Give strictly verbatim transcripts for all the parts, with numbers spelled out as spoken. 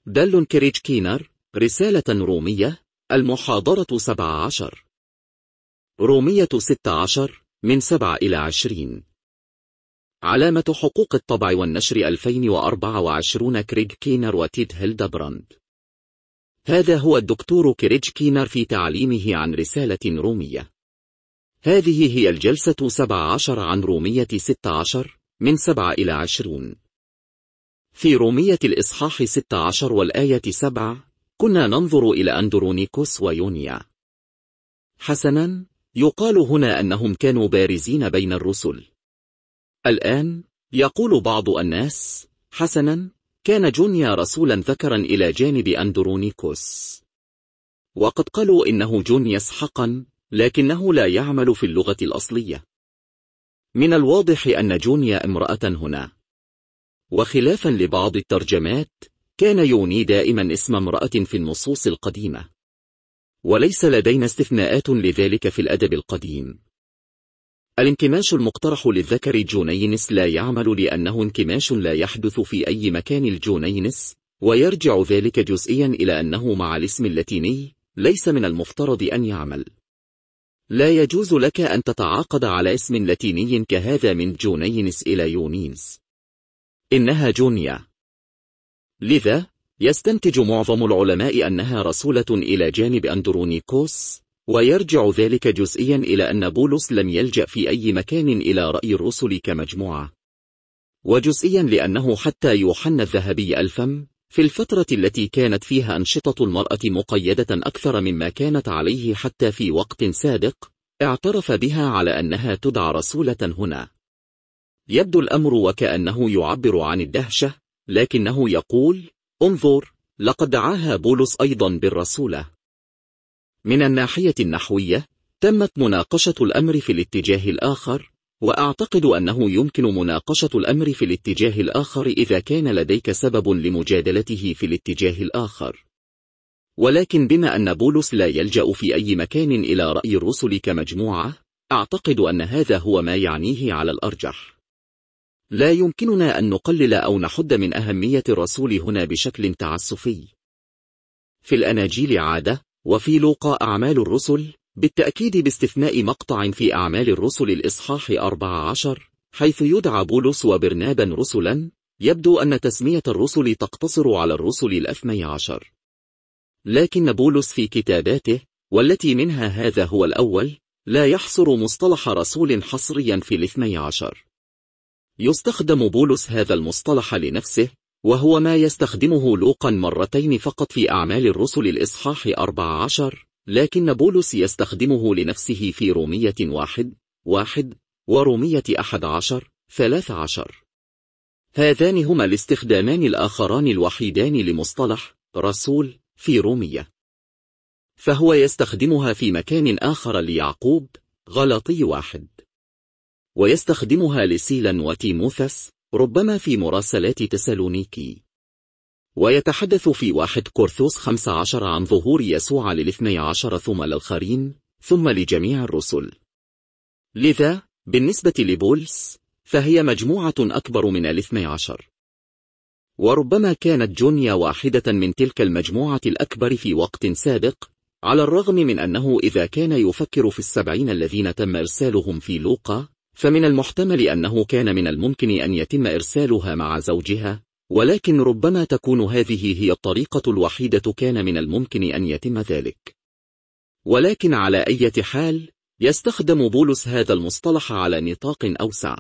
دال كريج كينر، رسالة رومية، المحاضرة سبعة عشر. رومية ستة عشر، من سبعة إلى عشرين. علامة حقوق الطبع والنشر ألفين وأربعة وعشرين. كريج كينر وتيد هيلدبراند. هذا هو الدكتور كريج كينر في تعليمه عن رسالة رومية. هذه هي الجلسة سبعة عشر عن رومية ستة عشر، من سبعة إلى عشرين. في رومية الإصحاح ستة عشر والآية سبعة كنا ننظر إلى أندرونيكوس ويونيا. حسنا، يقال هنا أنهم كانوا بارزين بين الرسل. الآن يقول بعض الناس: حسنا، كان جونيا رسولا ذكرا إلى جانب أندرونيكوس. وقد قالوا إنه جونياس حقا، لكنه لا يعمل في اللغة الأصلية. من الواضح أن جونيا امرأة هنا. وخلافا لبعض الترجمات، كان يوني دائما اسم امرأة في النصوص القديمة، وليس لدينا استثناءات لذلك في الأدب القديم. الانكماش المقترح للذكر جونينس لا يعمل لأنه انكماش لا يحدث في أي مكان الجونينس، ويرجع ذلك جزئيا إلى أنه مع الاسم اللاتيني ليس من المفترض أن يعمل. لا يجوز لك أن تتعاقد على اسم لاتيني كهذا من جونينس إلى يونينس. إنها جونيا. لذا يستنتج معظم العلماء أنها رسولة إلى جانب أندرونيكوس، ويرجع ذلك جزئيا إلى أن بولس لم يلجأ في أي مكان إلى رأي الرسل كمجموعة، وجزئيا لأنه حتى يوحنا الذهبي الفم في الفترة التي كانت فيها أنشطة المرأة مقيدة أكثر مما كانت عليه حتى في وقت سابق، اعترف بها على أنها تدعى رسولة هنا. يبدو الأمر وكأنه يعبر عن الدهشة، لكنه يقول: انظر، لقد دعاها بولس أيضا بالرسولة. من الناحية النحوية، تمت مناقشة الأمر في الاتجاه الآخر، وأعتقد أنه يمكن مناقشة الأمر في الاتجاه الآخر إذا كان لديك سبب لمجادلته في الاتجاه الآخر. ولكن بما أن بولس لا يلجأ في أي مكان إلى رأي الرسل كمجموعة، أعتقد أن هذا هو ما يعنيه على الأرجح. لا يمكننا أن نقلل أو نحد من أهمية الرسول هنا بشكل تعسفي. في الأناجيل عادة، وفي لوقا أعمال الرسل، بالتأكيد باستثناء مقطع في أعمال الرسل الإصحاح أربعة عشر، حيث يدعى بولس وبرنابا رسلا، يبدو أن تسمية الرسل تقتصر على الرسل الاثني عشر. لكن بولس في كتاباته، والتي منها هذا هو الأول، لا يحصر مصطلح رسول حصريا في الاثني عشر. يستخدم بولس هذا المصطلح لنفسه، وهو ما يستخدمه لوقا مرتين فقط في أعمال الرسل الإصحاح أربعة عشر، لكن بولس يستخدمه لنفسه في رومية واحد واحد ورومية أحد عشر ثلاث عشر. هذان هما الاستخدامان الآخران الوحيدان لمصطلح رسول في رومية. فهو يستخدمها في مكان آخر ليعقوب، غلاطي واحد، ويستخدمها لسيلا وتيموثس، ربما في مراسلات تسالونيكي، ويتحدث في واحد كورنثوس خمسة عشر عن ظهور يسوع للاثني عشر ثم للآخرين ثم لجميع الرسل. لذا بالنسبة لبولس فهي مجموعة أكبر من الاثني عشر، وربما كانت جونيا واحدة من تلك المجموعة الأكبر في وقت سابق، على الرغم من أنه إذا كان يفكر في السبعين الذين تم إرسالهم في لوقا، فمن المحتمل أنه كان من الممكن أن يتم إرسالها مع زوجها، ولكن ربما تكون هذه هي الطريقة الوحيدة كان من الممكن أن يتم ذلك. ولكن على أي حال، يستخدم بولس هذا المصطلح على نطاق أوسع.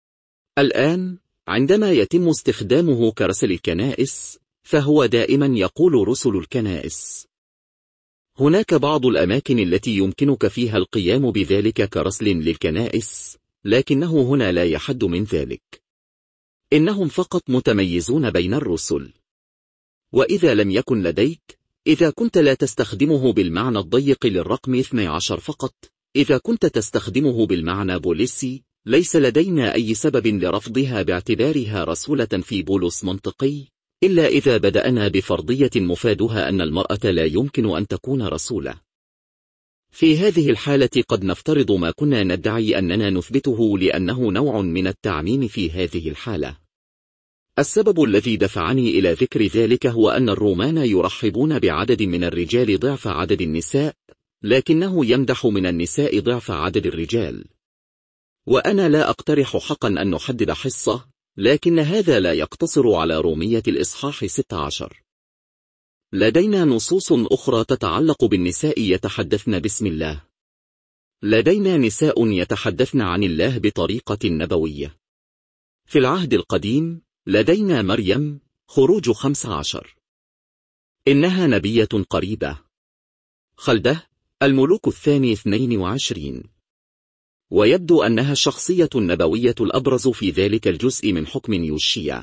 الآن عندما يتم استخدامه كرسل الكنائس، فهو دائما يقول رسل الكنائس. هناك بعض الأماكن التي يمكنك فيها القيام بذلك كرسل للكنائس، لكنه هنا لا يحد من ذلك. إنهم فقط متميزون بين الرسل. وإذا لم يكن لديك، إذا كنت لا تستخدمه بالمعنى الضيق للرقم اثني عشر فقط، إذا كنت تستخدمه بالمعنى بوليسي، ليس لدينا أي سبب لرفضها باعتبارها رسولة في بولس منطقي، إلا إذا بدأنا بفرضية مفادها أن المرأة لا يمكن أن تكون رسولة. في هذه الحالة قد نفترض ما كنا ندعي أننا نثبته، لأنه نوع من التعميم في هذه الحالة. السبب الذي دفعني إلى ذكر ذلك هو أن الرومان يرحبون بعدد من الرجال ضعف عدد النساء، لكنه يمدح من النساء ضعف عدد الرجال. وأنا لا أقترح حقا أن نحدد حصة، لكن هذا لا يقتصر على رومية الإصحاح ستة عشر. لدينا نصوص أخرى تتعلق بالنساء يتحدثن باسم الله. لدينا نساء يتحدثن عن الله بطريقة نبوية. في العهد القديم لدينا مريم، خروج خمسة عشر. إنها نبية قريبة. خلده، الملوك الثاني اثنين وعشرين. ويبدو أنها الشخصية النبوية الأبرز في ذلك الجزء من حكم يوشيا.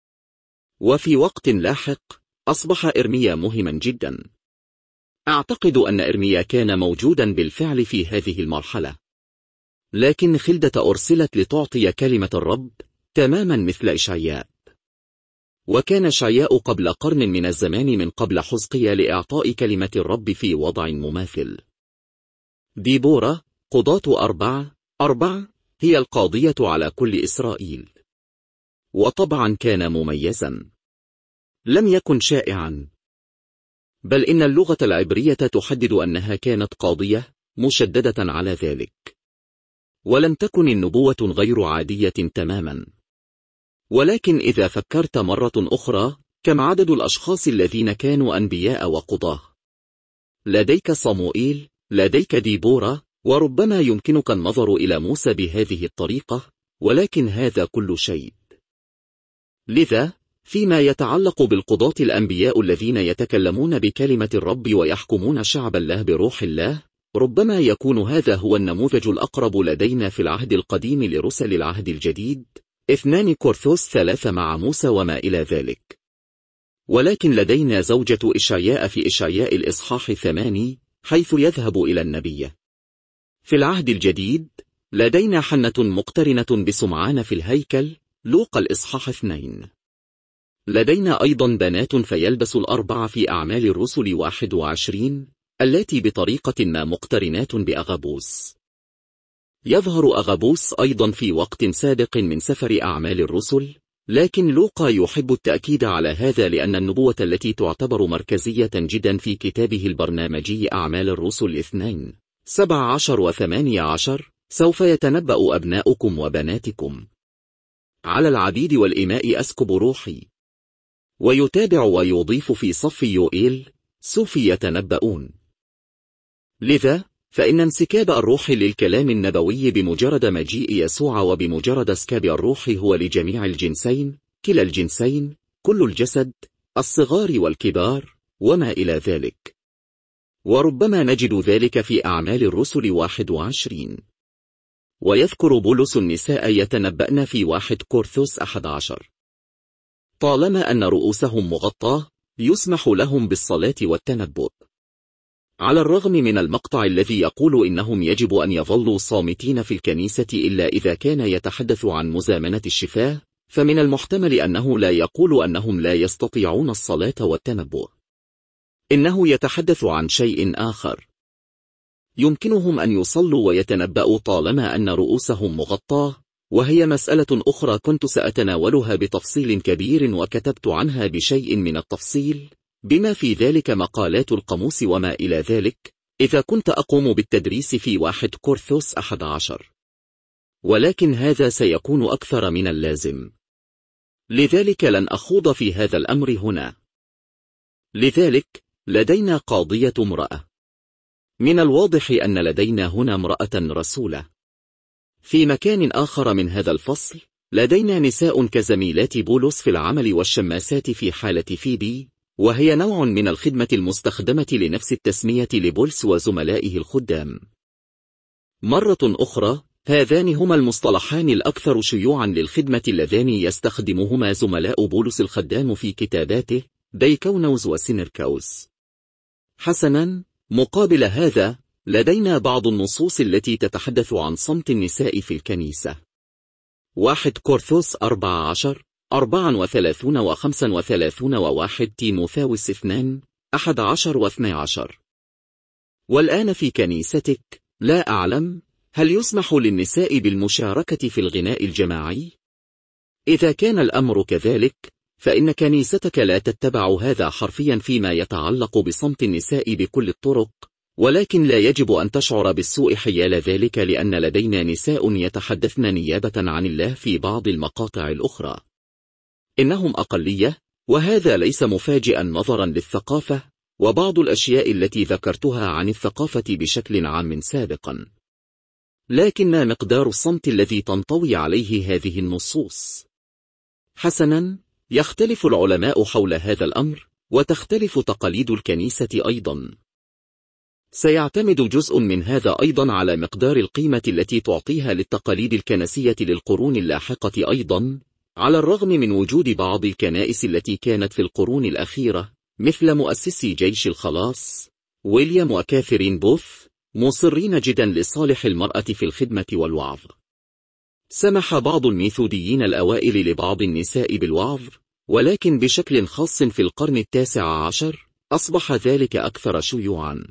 وفي وقت لاحق أصبح إرميا مهما جدا. أعتقد أن إرميا كان موجودا بالفعل في هذه المرحلة، لكن خلدة أرسلت لتعطي كلمة الرب تماما مثل إشعياء. وكان إشعياء قبل قرن من الزمان من قبل حزقيا لإعطاء كلمة الرب في وضع مماثل. ديبورا، قضاة أربع أربع، هي القاضية على كل إسرائيل. وطبعا كان مميزا، لم يكن شائعا، بل إن اللغة العبرية تحدد أنها كانت قاضية مشددة على ذلك. ولم تكن النبوة غير عادية تماما. ولكن إذا فكرت مرة أخرى، كم عدد الأشخاص الذين كانوا أنبياء وقضاة؟ لديك صموئيل، لديك ديبورا، وربما يمكنك النظر إلى موسى بهذه الطريقة، ولكن هذا كل شيء. لذا فيما يتعلق بالقضاة الأنبياء الذين يتكلمون بكلمة الرب ويحكمون شعب الله بروح الله، ربما يكون هذا هو النموذج الأقرب لدينا في العهد القديم لرسل العهد الجديد، اثنان كورنثوس ثلاثة مع موسى وما إلى ذلك. ولكن لدينا زوجة إشعياء في إشعياء الإصحاح ثماني حيث يذهب إلى النبي. في العهد الجديد لدينا حنة مقترنة بسمعان في الهيكل، لوقا الإصحاح اثنين. لدينا أيضا بنات فيلبس الأربع في أعمال الرسل واحد وعشرين، التي بطريقة ما مقترنات بأغابوس. يظهر أغابوس أيضا في وقت سابق من سفر أعمال الرسل، لكن لوقا يحب التأكيد على هذا لأن النبوة التي تعتبر مركزية جدا في كتابه البرنامجي أعمال الرسل اثنين سبعة عشر وثمانية عشر، سوف يتنبأ أبناؤكم وبناتكم على العبيد والإماء أسكب روحي. ويتابع ويضيف في صف يوئيل، سوف يتنبؤون. لذا فإن انسكاب الروح للكلام النبوي بمجرد مجيء يسوع وبمجرد اسكاب الروح هو لجميع الجنسين، كلا الجنسين، كل الجسد، الصغار والكبار وما إلى ذلك. وربما نجد ذلك في أعمال الرسل واحد وعشرين. ويذكر بولس النساء يتنبأن في واحد كورنثوس أحد عشر. طالما أن رؤوسهم مغطاة يسمح لهم بالصلاة والتنبؤ. على الرغم من المقطع الذي يقول إنهم يجب أن يظلوا صامتين في الكنيسة إلا إذا كان يتحدث عن مزامنة الشفاه، فمن المحتمل أنه لا يقول أنهم لا يستطيعون الصلاة والتنبؤ. إنه يتحدث عن شيء آخر. يمكنهم أن يصلوا ويتنبأوا طالما أن رؤوسهم مغطاة، وهي مسألة أخرى كنت سأتناولها بتفصيل كبير وكتبت عنها بشيء من التفصيل، بما في ذلك مقالات القاموس وما إلى ذلك، إذا كنت أقوم بالتدريس في واحد كورنثوس أحد عشر. ولكن هذا سيكون أكثر من اللازم، لذلك لن أخوض في هذا الأمر هنا. لذلك لدينا قاضية امرأة. من الواضح أن لدينا هنا امرأة رسولة. في مكان آخر من هذا الفصل لدينا نساء كزميلات بولس في العمل والشماسات في حالة فيبي، وهي نوع من الخدمة المستخدمة لنفس التسمية لبولس وزملائه الخدام. مرة أخرى هذان هما المصطلحان الأكثر شيوعا للخدمة اللذان يستخدمهما زملاء بولس الخدام في كتاباته، ديكونوس وسينركوس. حسنا، مقابل هذا لدينا بعض النصوص التي تتحدث عن صمت النساء في الكنيسة. واحد كورنثوس أربعة عشر أربعة وثلاثون وخمسة وثلاثون وواحد تيموثاوس اثنان أحد عشر واثنى عشر. والآن في كنيستك لا أعلم هل يسمح للنساء بالمشاركة في الغناء الجماعي؟ إذا كان الأمر كذلك، فإن كنيستك لا تتبع هذا حرفيا فيما يتعلق بصمت النساء بكل الطرق، ولكن لا يجب أن تشعر بالسوء حيال ذلك، لأن لدينا نساء يتحدثن نيابة عن الله في بعض المقاطع الأخرى. إنهم أقلية، وهذا ليس مفاجئا نظرا للثقافة وبعض الأشياء التي ذكرتها عن الثقافة بشكل عام سابقا. لكن ما مقدار الصمت الذي تنطوي عليه هذه النصوص؟ حسنا، يختلف العلماء حول هذا الأمر، وتختلف تقاليد الكنيسة أيضا. سيعتمد جزء من هذا أيضا على مقدار القيمة التي تعطيها للتقاليد الكنسية للقرون اللاحقة أيضا، على الرغم من وجود بعض الكنائس التي كانت في القرون الأخيرة مثل مؤسسي جيش الخلاص ويليام وكاثرين بوث مصرين جدا لصالح المرأة في الخدمة والوعظ. سمح بعض الميثوديين الأوائل لبعض النساء بالوعظ، ولكن بشكل خاص في القرن التاسع عشر أصبح ذلك أكثر شيوعا.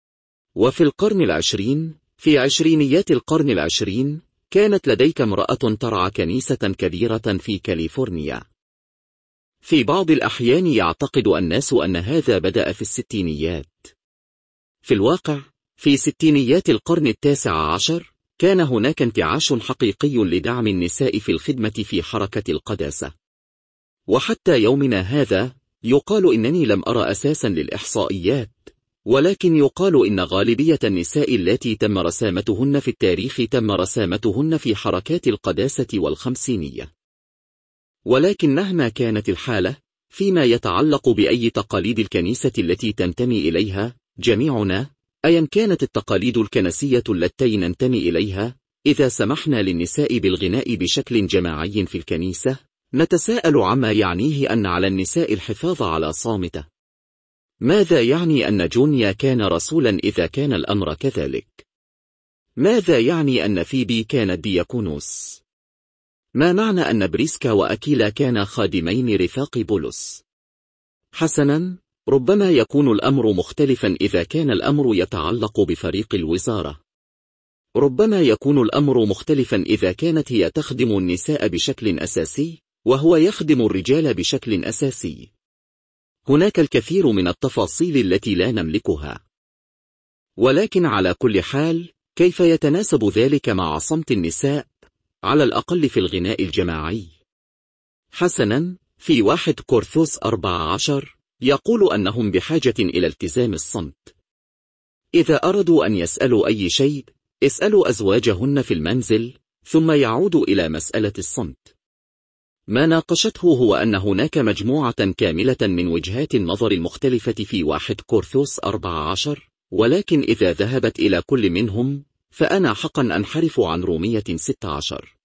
وفي القرن العشرين، في عشرينيات القرن العشرين، كانت لديك امرأة ترعى كنيسة كبيرة في كاليفورنيا. في بعض الأحيان يعتقد الناس أن هذا بدأ في الستينيات. في الواقع، في ستينيات القرن التاسع عشر، كان هناك انتعاش حقيقي لدعم النساء في الخدمة في حركة القداسة. وحتى يومنا هذا، يقال إنني لم أرى أساسا للإحصائيات، ولكن يقال إن غالبية النساء التي تم رسامتهن في التاريخ تم رسامتهن في حركات القداسة والخمسينية. ولكن مهما كانت الحالة، فيما يتعلق بأي تقاليد الكنيسة التي تنتمي إليها، جميعنا، أيا كانت التقاليد الكنسية التي ننتمي إليها، إذا سمحنا للنساء بالغناء بشكل جماعي في الكنيسة، نتساءل عما يعنيه أن على النساء الحفاظ على صامتة. ماذا يعني أن جونيا كان رسولا إذا كان الأمر كذلك؟ ماذا يعني أن فيبي كانت دياكونوس؟ ما معنى أن بريسكا وأكيلا كانا خادمين رفاق بولس؟ حسنا، ربما يكون الأمر مختلفا إذا كان الأمر يتعلق بفريق الوزارة. ربما يكون الأمر مختلفا إذا كانت هي تخدم النساء بشكل أساسي، وهو يخدم الرجال بشكل أساسي. هناك الكثير من التفاصيل التي لا نملكها. ولكن على كل حال، كيف يتناسب ذلك مع صمت النساء، على الأقل في الغناء الجماعي؟ حسنا، في واحد كورنثوس أربعة عشر يقول أنهم بحاجة إلى التزام الصمت. إذا أرادوا أن يسألوا أي شيء، اسألوا أزواجهن في المنزل، ثم يعودوا إلى مسألة الصمت. ما ناقشته هو أن هناك مجموعة كاملة من وجهات النظر المختلفة في واحد كورنثوس أربعة عشر، ولكن إذا ذهبت إلى كل منهم، فأنا حقا أنحرف عن رومية ستة عشر.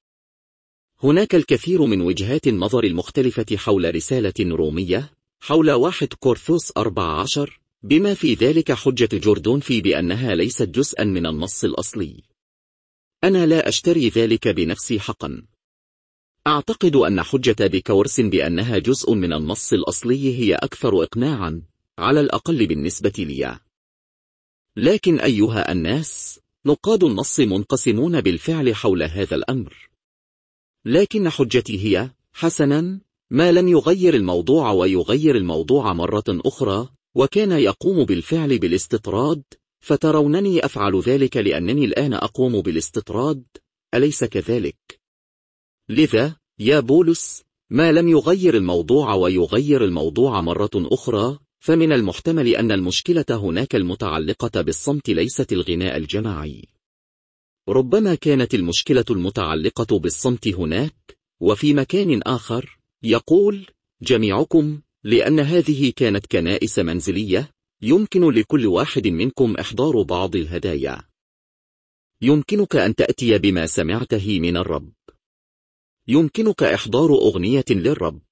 هناك الكثير من وجهات النظر المختلفة حول رسالة رومية، حول واحد كورنثوس أربعة عشر، بما في ذلك حجة جوردون في بأنها ليست جزءا من النص الأصلي. أنا لا أشتري ذلك بنفسي حقا. أعتقد أن حجة بكورس بأنها جزء من النص الأصلي هي أكثر إقناعا، على الأقل بالنسبة لي. لكن أيها الناس، نقاد النص منقسمون بالفعل حول هذا الأمر. لكن حجتي هي، حسنا، ما لم يغير الموضوع ويغير الموضوع مرة أخرى، وكان يقوم بالفعل بالاستطراد، فترونني أفعل ذلك لأنني الآن أقوم بالاستطراد، أليس كذلك؟ لذا، يا بولس، ما لم يغير الموضوع ويغير الموضوع مرة أخرى، فمن المحتمل أن المشكلة هناك المتعلقة بالصمت ليست الغناء الجماعي. ربما كانت المشكلة المتعلقة بالصمت هناك، وفي مكان آخر، يقول جميعكم، لأن هذه كانت كنائس منزلية، يمكن لكل واحد منكم إحضار بعض الهدايا. يمكنك أن تأتي بما سمعته من الرب. يمكنك إحضار أغنية للرب.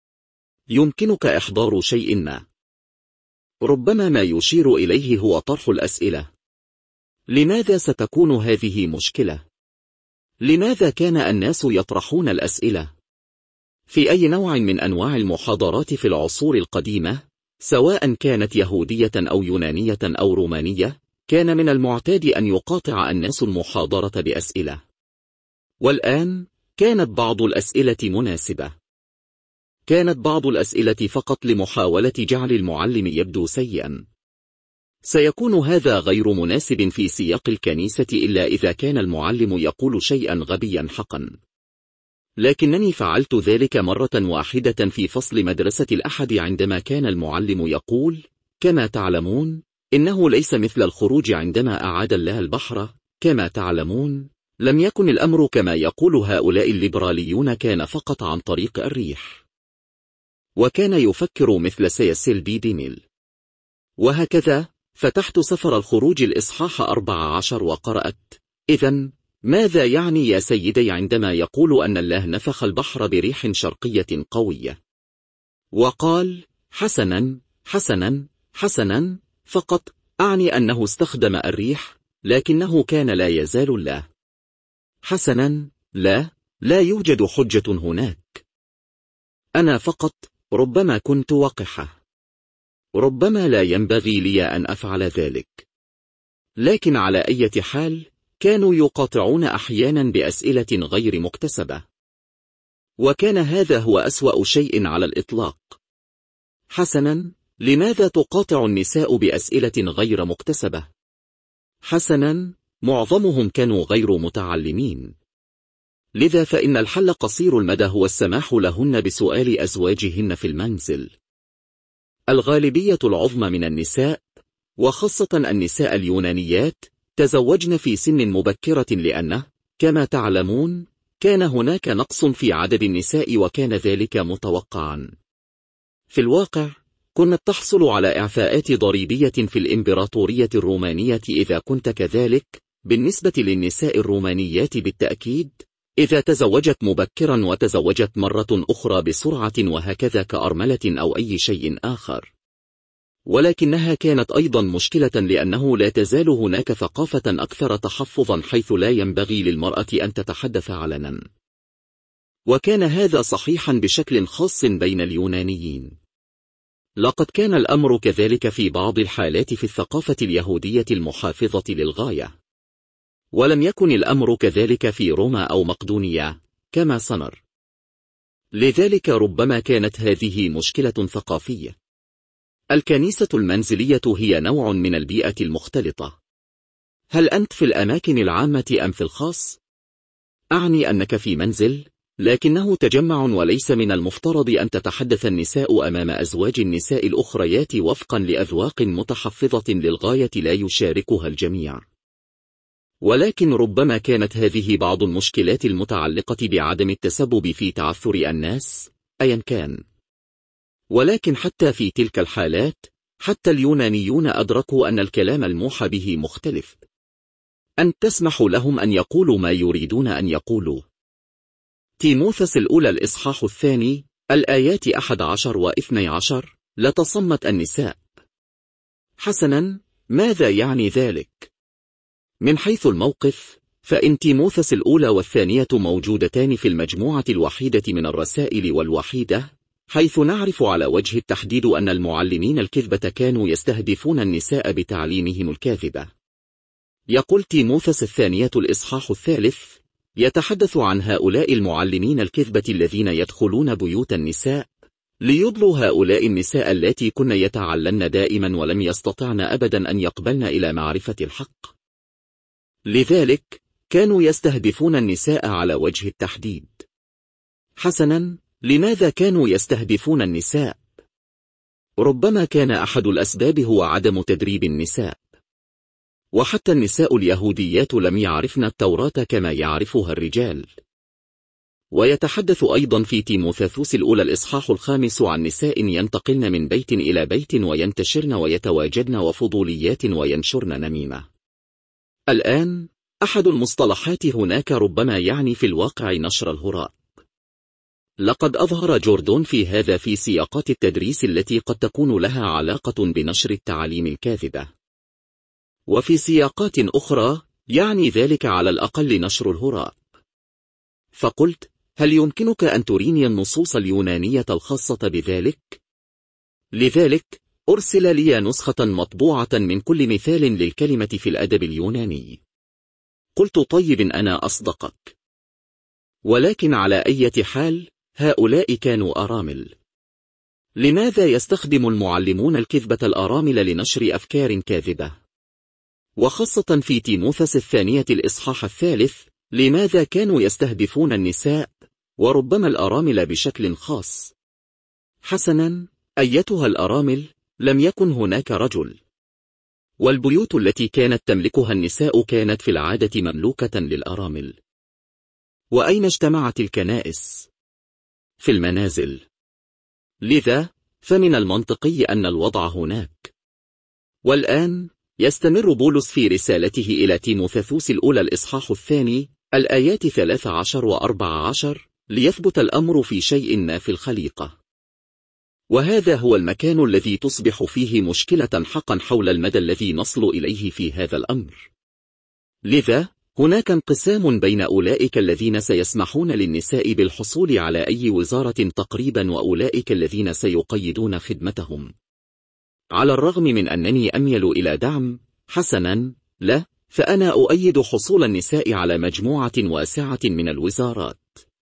يمكنك إحضار شيء ما. ربما ما يشير إليه هو طرح الأسئلة. لماذا ستكون هذه مشكلة؟ لماذا كان الناس يطرحون الأسئلة؟ في أي نوع من أنواع المحاضرات في العصور القديمة، سواء كانت يهودية أو يونانية أو رومانية، كان من المعتاد أن يقاطع الناس المحاضرة بأسئلة. والآن، كانت بعض الأسئلة مناسبة. كانت بعض الأسئلة فقط لمحاولة جعل المعلم يبدو سيئا. سيكون هذا غير مناسب في سياق الكنيسة إلا إذا كان المعلم يقول شيئا غبيا حقا. لكنني فعلت ذلك مرة واحدة في فصل مدرسة الأحد عندما كان المعلم يقول: كما تعلمون إنه ليس مثل الخروج عندما أعاد الله البحر. كما تعلمون لم يكن الأمر كما يقول هؤلاء الليبراليون، كان فقط عن طريق الريح. وكان يفكر مثل سيسيل بي ديميل. وهكذا فتحت سفر الخروج الإصحاح أربعة عشر وقرأت: إذن ماذا يعني يا سيدي عندما يقول أن الله نفخ البحر بريح شرقية قوية؟ وقال: حسنا حسنا حسنا، فقط أعني أنه استخدم الريح، لكنه كان لا يزال الله. حسنا، لا لا يوجد حجة هناك. أنا فقط ربما كنت وقحة. ربما لا ينبغي لي أن أفعل ذلك. لكن على أي حال كانوا يقاطعون أحيانا بأسئلة غير مكتسبة. وكان هذا هو أسوأ شيء على الإطلاق. حسنا، لماذا تقاطع النساء بأسئلة غير مكتسبة؟ حسنا، معظمهم كانوا غير متعلمين. لذا فإن الحل قصير المدى هو السماح لهن بسؤال أزواجهن في المنزل. الغالبية العظمى من النساء، وخاصة النساء اليونانيات، تزوجن في سن مبكرة لأنه كما تعلمون كان هناك نقص في عدد النساء، وكان ذلك متوقعا. في الواقع كنت تحصل على إعفاءات ضريبية في الإمبراطورية الرومانية إذا كنت كذلك. بالنسبة للنساء الرومانيات بالتأكيد، إذا تزوجت مبكرا وتزوجت مرة أخرى بسرعة وهكذا كأرملة أو أي شيء آخر. ولكنها كانت أيضا مشكلة لأنه لا تزال هناك ثقافة أكثر تحفظا، حيث لا ينبغي للمرأة أن تتحدث علنا. وكان هذا صحيحا بشكل خاص بين اليونانيين. لقد كان الأمر كذلك في بعض الحالات في الثقافة اليهودية المحافظة للغاية. ولم يكن الأمر كذلك في روما أو مقدونيا كما سنر. لذلك ربما كانت هذه مشكلة ثقافية. الكنيسة المنزلية هي نوع من البيئة المختلطة. هل أنت في الأماكن العامة أم في الخاص؟ أعني أنك في منزل، لكنه تجمع، وليس من المفترض أن تتحدث النساء أمام أزواج النساء الأخريات وفقا لأذواق متحفظة للغاية لا يشاركها الجميع. ولكن ربما كانت هذه بعض المشكلات المتعلقة بعدم التسبب في تعثر الناس أيا كان. ولكن حتى في تلك الحالات، حتى اليونانيون أدركوا أن الكلام الموحى به مختلف. أن تسمح لهم أن يقولوا ما يريدون أن يقولوا. تيموثس الأولى الإصحاح الثاني الآيات أحد عشر واثني عشر: لتصمت النساء. حسنا، ماذا يعني ذلك؟ من حيث الموقف، فإن تيموثس الأولى والثانية موجودتان في المجموعة الوحيدة من الرسائل والوحيدة، حيث نعرف على وجه التحديد أن المعلمين الكذبة كانوا يستهدفون النساء بتعليمهم الكاذبة. يقول تيموثس الثانية الإصحاح الثالث يتحدث عن هؤلاء المعلمين الكذبة الذين يدخلون بيوت النساء ليضلوا هؤلاء النساء التي كن يتعلن دائما ولم يستطعن أبدا أن يقبلن إلى معرفة الحق. لذلك كانوا يستهدفون النساء على وجه التحديد. حسنا، لماذا كانوا يستهدفون النساء؟ ربما كان أحد الأسباب هو عدم تدريب النساء. وحتى النساء اليهوديات لم يعرفن التوراة كما يعرفها الرجال. ويتحدث أيضا في تيموثاوس الأولى الإصحاح الخامس عن نساء ينتقلن من بيت إلى بيت وينتشرن ويتواجدن وفضوليات وينشرن نميمة. الآن أحد المصطلحات هناك ربما يعني في الواقع نشر الهراء. لقد أظهر جوردون في هذا في سياقات التدريس التي قد تكون لها علاقة بنشر التعاليم الكاذبة. وفي سياقات أخرى يعني ذلك على الأقل نشر الهراء. فقلت: هل يمكنك أن تريني النصوص اليونانية الخاصة بذلك؟ لذلك أرسل لي نسخة مطبوعة من كل مثال للكلمة في الأدب اليوناني. قلت: طيب، أنا أصدقك. ولكن على أي حال هؤلاء كانوا أرامل. لماذا يستخدم المعلمون الكذبة الأرامل لنشر أفكار كاذبة؟ وخاصة في تيموثاوس الثانية الإصحاح الثالث، لماذا كانوا يستهدفون النساء وربما الأرامل بشكل خاص؟ حسنا، أيتها الأرامل، لم يكن هناك رجل، والبيوت التي كانت تملكها النساء كانت في العادة مملوكة للأرامل. وأين اجتمعت الكنائس؟ في المنازل. لذا فمن المنطقي أن الوضع هناك. والآن يستمر بولس في رسالته إلى تيموثاوس الأولى الإصحاح الثاني الآيات ثلاث عشر وأربع عشر ليثبت الأمر في شيء ما في الخليقة. وهذا هو المكان الذي تصبح فيه مشكلة حقا حول المدى الذي نصل إليه في هذا الأمر. لذا هناك انقسام بين أولئك الذين سيسمحون للنساء بالحصول على أي وزارة تقريبا وأولئك الذين سيقيدون خدمتهم. على الرغم من أنني أميل إلى دعم حسنا لا، فأنا أؤيد حصول النساء على مجموعة واسعة من الوزارات.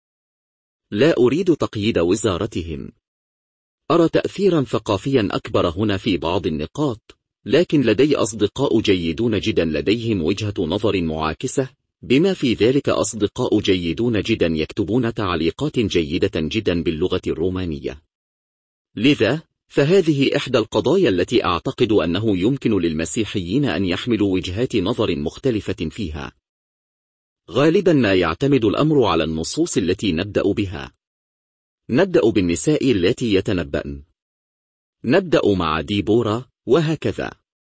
لا أريد تقييد وزارتهم. أرى تأثيرا ثقافيا أكبر هنا في بعض النقاط، لكن لدي أصدقاء جيدون جدا لديهم وجهة نظر معاكسة، بما في ذلك أصدقاء جيدون جدا يكتبون تعليقات جيدة جدا باللغة الرومانية. لذا فهذه إحدى القضايا التي أعتقد أنه يمكن للمسيحيين أن يحملوا وجهات نظر مختلفة فيها. غالبا ما يعتمد الأمر على النصوص التي نبدأ بها. نبدأ بالنساء التي يتنبأن. نبدأ مع ديبورا وهكذا.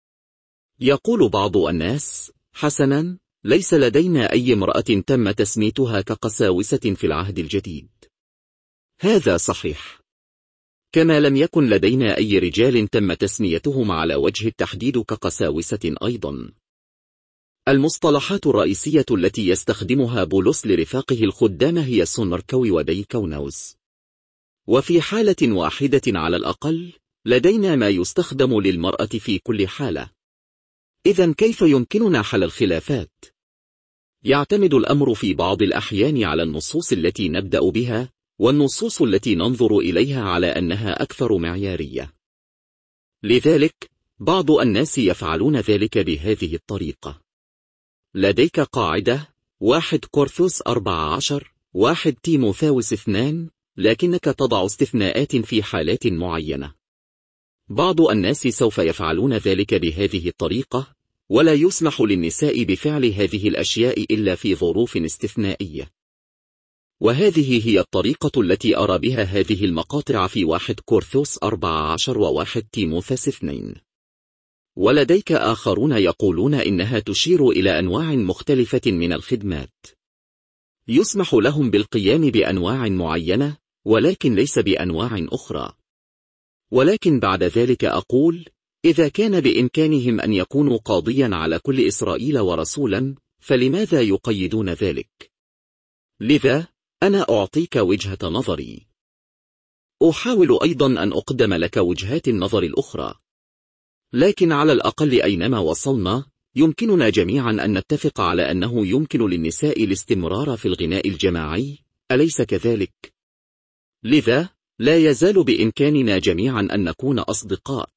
يقول بعض الناس: حسنا، ليس لدينا أي امرأة تم تسميتها كقساوسة في العهد الجديد. هذا صحيح. كما لم يكن لدينا أي رجال تم تسميتهم على وجه التحديد كقساوسة أيضا. المصطلحات الرئيسية التي يستخدمها بولس لرفاقه الخدام هي سونركوي وديكونوس. وفي حالة واحدة على الأقل لدينا ما يستخدم للمرأة في كل حالة. إذن كيف يمكننا حل الخلافات؟ يعتمد الأمر في بعض الأحيان على النصوص التي نبدأ بها، والنصوص التي ننظر إليها على أنها أكثر معيارية. لذلك بعض الناس يفعلون ذلك بهذه الطريقة. لديك قاعدة واحد كورنثوس أربعة عشر، واحد تيموثاوس اثنان، لكنك تضع استثناءات في حالات معينة. بعض الناس سوف يفعلون ذلك بهذه الطريقة، ولا يسمح للنساء بفعل هذه الأشياء إلا في ظروف استثنائية. وهذه هي الطريقة التي أرى بها هذه المقاطع في واحد كورنثوس أربعة عشر وواحد تيموثاوس اثنين. ولديك آخرون يقولون إنها تشير إلى أنواع مختلفة من الخدمات. يسمح لهم بالقيام بأنواع معينة، ولكن ليس بأنواع أخرى. ولكن بعد ذلك أقول: إذا كان بإمكانهم أن يكونوا قاضيا على كل إسرائيل ورسولا، فلماذا يقيدون ذلك؟ لذا أنا أعطيك وجهة نظري. أحاول أيضا أن أقدم لك وجهات النظر الأخرى. لكن على الأقل أينما وصلنا، يمكننا جميعا أن نتفق على أنه يمكن للنساء الاستمرار في الغناء الجماعي، أليس كذلك؟ لذا لا يزال بإمكاننا جميعا أن نكون أصدقاء.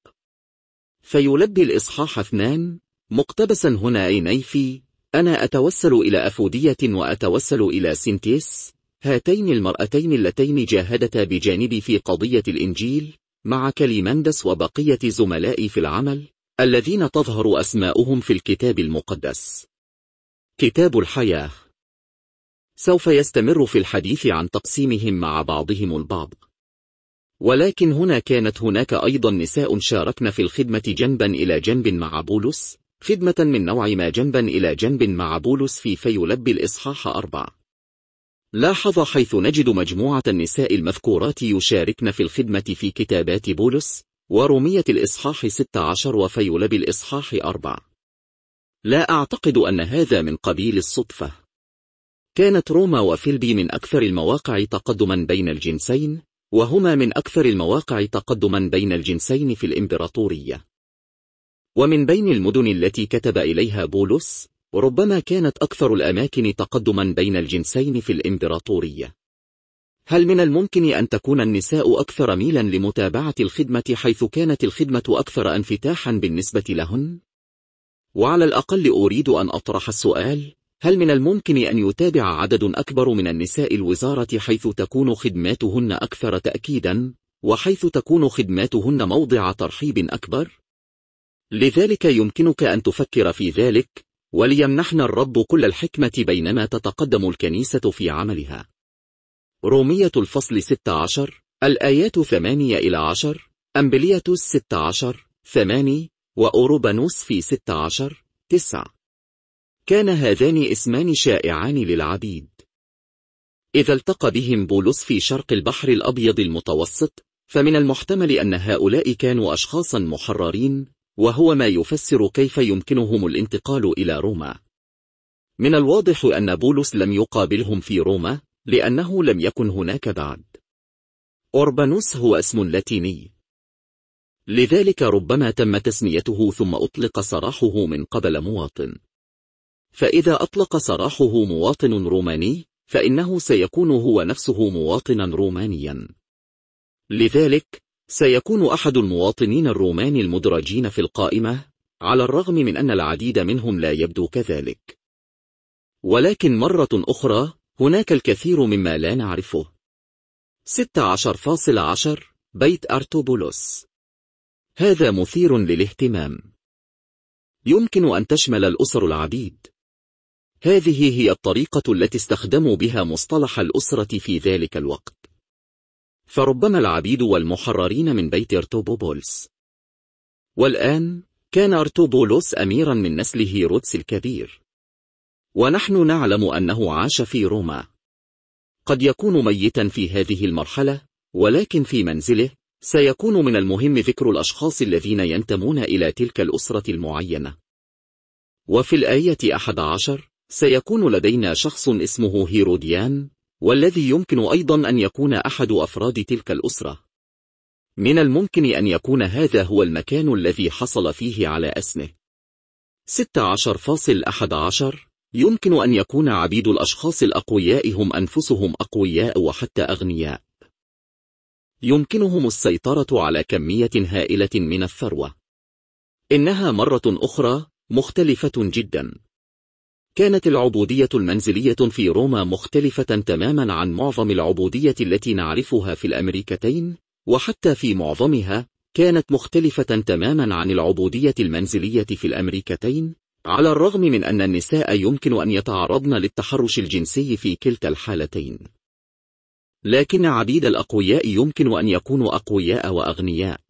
فيلبي الإصحاح اثنان مقتبسا هنا عينيفي: أنا أتوسل إلى أفودية وأتوسل إلى سينتيس، هاتين المرأتين اللتين جاهدتا بجانبي في قضية الإنجيل، مع كليمندس وبقية زملائي في العمل الذين تظهر أسماؤهم في الكتاب المقدس. كتاب الحياة. سوف يستمر في الحديث عن تقسيمهم مع بعضهم البعض. ولكن هنا كانت هناك أيضا نساء شاركن في الخدمة جنبا إلى جنب مع بولس، خدمة من نوع ما جنبا إلى جنب مع بولس في فيلبي الإصحاح أربعة. لاحظ حيث نجد مجموعة النساء المذكورات يشاركن في الخدمة في كتابات بولس، ورومية الإصحاح ستة عشر وفيلبي الإصحاح أربعة. لا أعتقد أن هذا من قبيل الصدفة. كانت روما وفيلبي من أكثر المواقع تقدما بين الجنسين، وهما من أكثر المواقع تقدما بين الجنسين في الإمبراطورية. ومن بين المدن التي كتب إليها بولس ربما كانت أكثر الأماكن تقدما بين الجنسين في الإمبراطورية. هل من الممكن أن تكون النساء أكثر ميلا لمتابعة الخدمة حيث كانت الخدمة أكثر انفتاحا بالنسبة لهن؟ وعلى الأقل أريد أن أطرح السؤال: هل من الممكن أن يتابع عدد أكبر من النساء الوزارة حيث تكون خدماتهن أكثر تأكيدا، وحيث تكون خدماتهن موضع ترحيب أكبر؟ لذلك يمكنك أن تفكر في ذلك، وليمنحنا الرب كل الحكمة بينما تتقدم الكنيسة في عملها. رومية الفصل ستة عشر الآيات ثمانية إلى عشر، أمبلياتوس ستة عشر ثماني، وأوروبانوس في ستة عشر تسعة. كان هذان اسمان شائعان للعبيد. إذا التقى بهم بولس في شرق البحر الأبيض المتوسط، فمن المحتمل أن هؤلاء كانوا أشخاصا محررين، وهو ما يفسر كيف يمكنهم الانتقال إلى روما. من الواضح أن بولس لم يقابلهم في روما، لأنه لم يكن هناك بعد. أوربانوس هو اسم لاتيني، لذلك ربما تم تسميته ثم أطلق سراحه من قبل مواطن. فإذا أطلق سراحه مواطن روماني، فإنه سيكون هو نفسه مواطنا رومانيا. لذلك سيكون أحد المواطنين الرومان المدرجين في القائمة، على الرغم من أن العديد منهم لا يبدو كذلك. ولكن مرة أخرى هناك الكثير مما لا نعرفه. ستة عشر فاصلة عشر بيت أرطوبولوس. هذا مثير للاهتمام. يمكن أن تشمل الأسر العبيد. هذه هي الطريقة التي استخدموا بها مصطلح الأسرة في ذلك الوقت. فربما العبيد والمحررين من بيت أرطوبولوس. والآن كان أرطوبولوس أميرا من نسل هيرودس الكبير، ونحن نعلم أنه عاش في روما. قد يكون ميتا في هذه المرحلة، ولكن في منزله سيكون من المهم ذكر الأشخاص الذين ينتمون إلى تلك الأسرة المعينة. وفي الآية أحد عشر سيكون لدينا شخص اسمه هيروديان، والذي يمكن أيضا أن يكون أحد أفراد تلك الأسرة. من الممكن أن يكون هذا هو المكان الذي حصل فيه على اسمه. ستة عشر فاصلة واحد عشر يمكن أن يكون عبيد الأشخاص الأقوياء هم أنفسهم أقوياء وحتى أغنياء. يمكنهم السيطرة على كمية هائلة من الثروة. إنها مرة أخرى مختلفة جدا. كانت العبودية المنزلية في روما مختلفة تماما عن معظم العبودية التي نعرفها في الأمريكتين، وحتى في معظمها كانت مختلفة تماما عن العبودية المنزلية في الأمريكتين، على الرغم من أن النساء يمكن أن يتعرضن للتحرش الجنسي في كلتا الحالتين. لكن عبيد الأقوياء يمكن أن يكونوا أقوياء وأغنياء.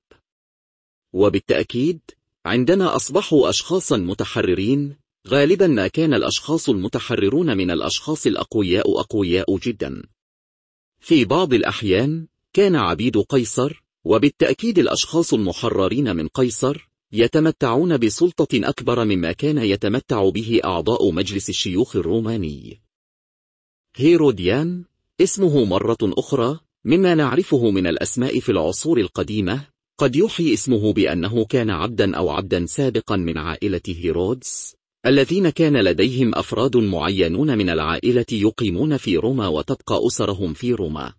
وبالتأكيد عندما أصبحوا أشخاصا متحررين، غالبا ما كان الأشخاص المتحررون من الأشخاص الأقوياء أقوياء جدا. في بعض الأحيان كان عبيد قيصر، وبالتأكيد الأشخاص المحررين من قيصر، يتمتعون بسلطة أكبر مما كان يتمتع به أعضاء مجلس الشيوخ الروماني. هيروديان اسمه مرة أخرى مما نعرفه من الأسماء في العصور القديمة، قد يوحي اسمه بأنه كان عبدا أو عبدا سابقا من عائلة هيرودس، الذين كان لديهم أفراد معينون من العائلة يقيمون في روما وتبقى أسرهم في روما.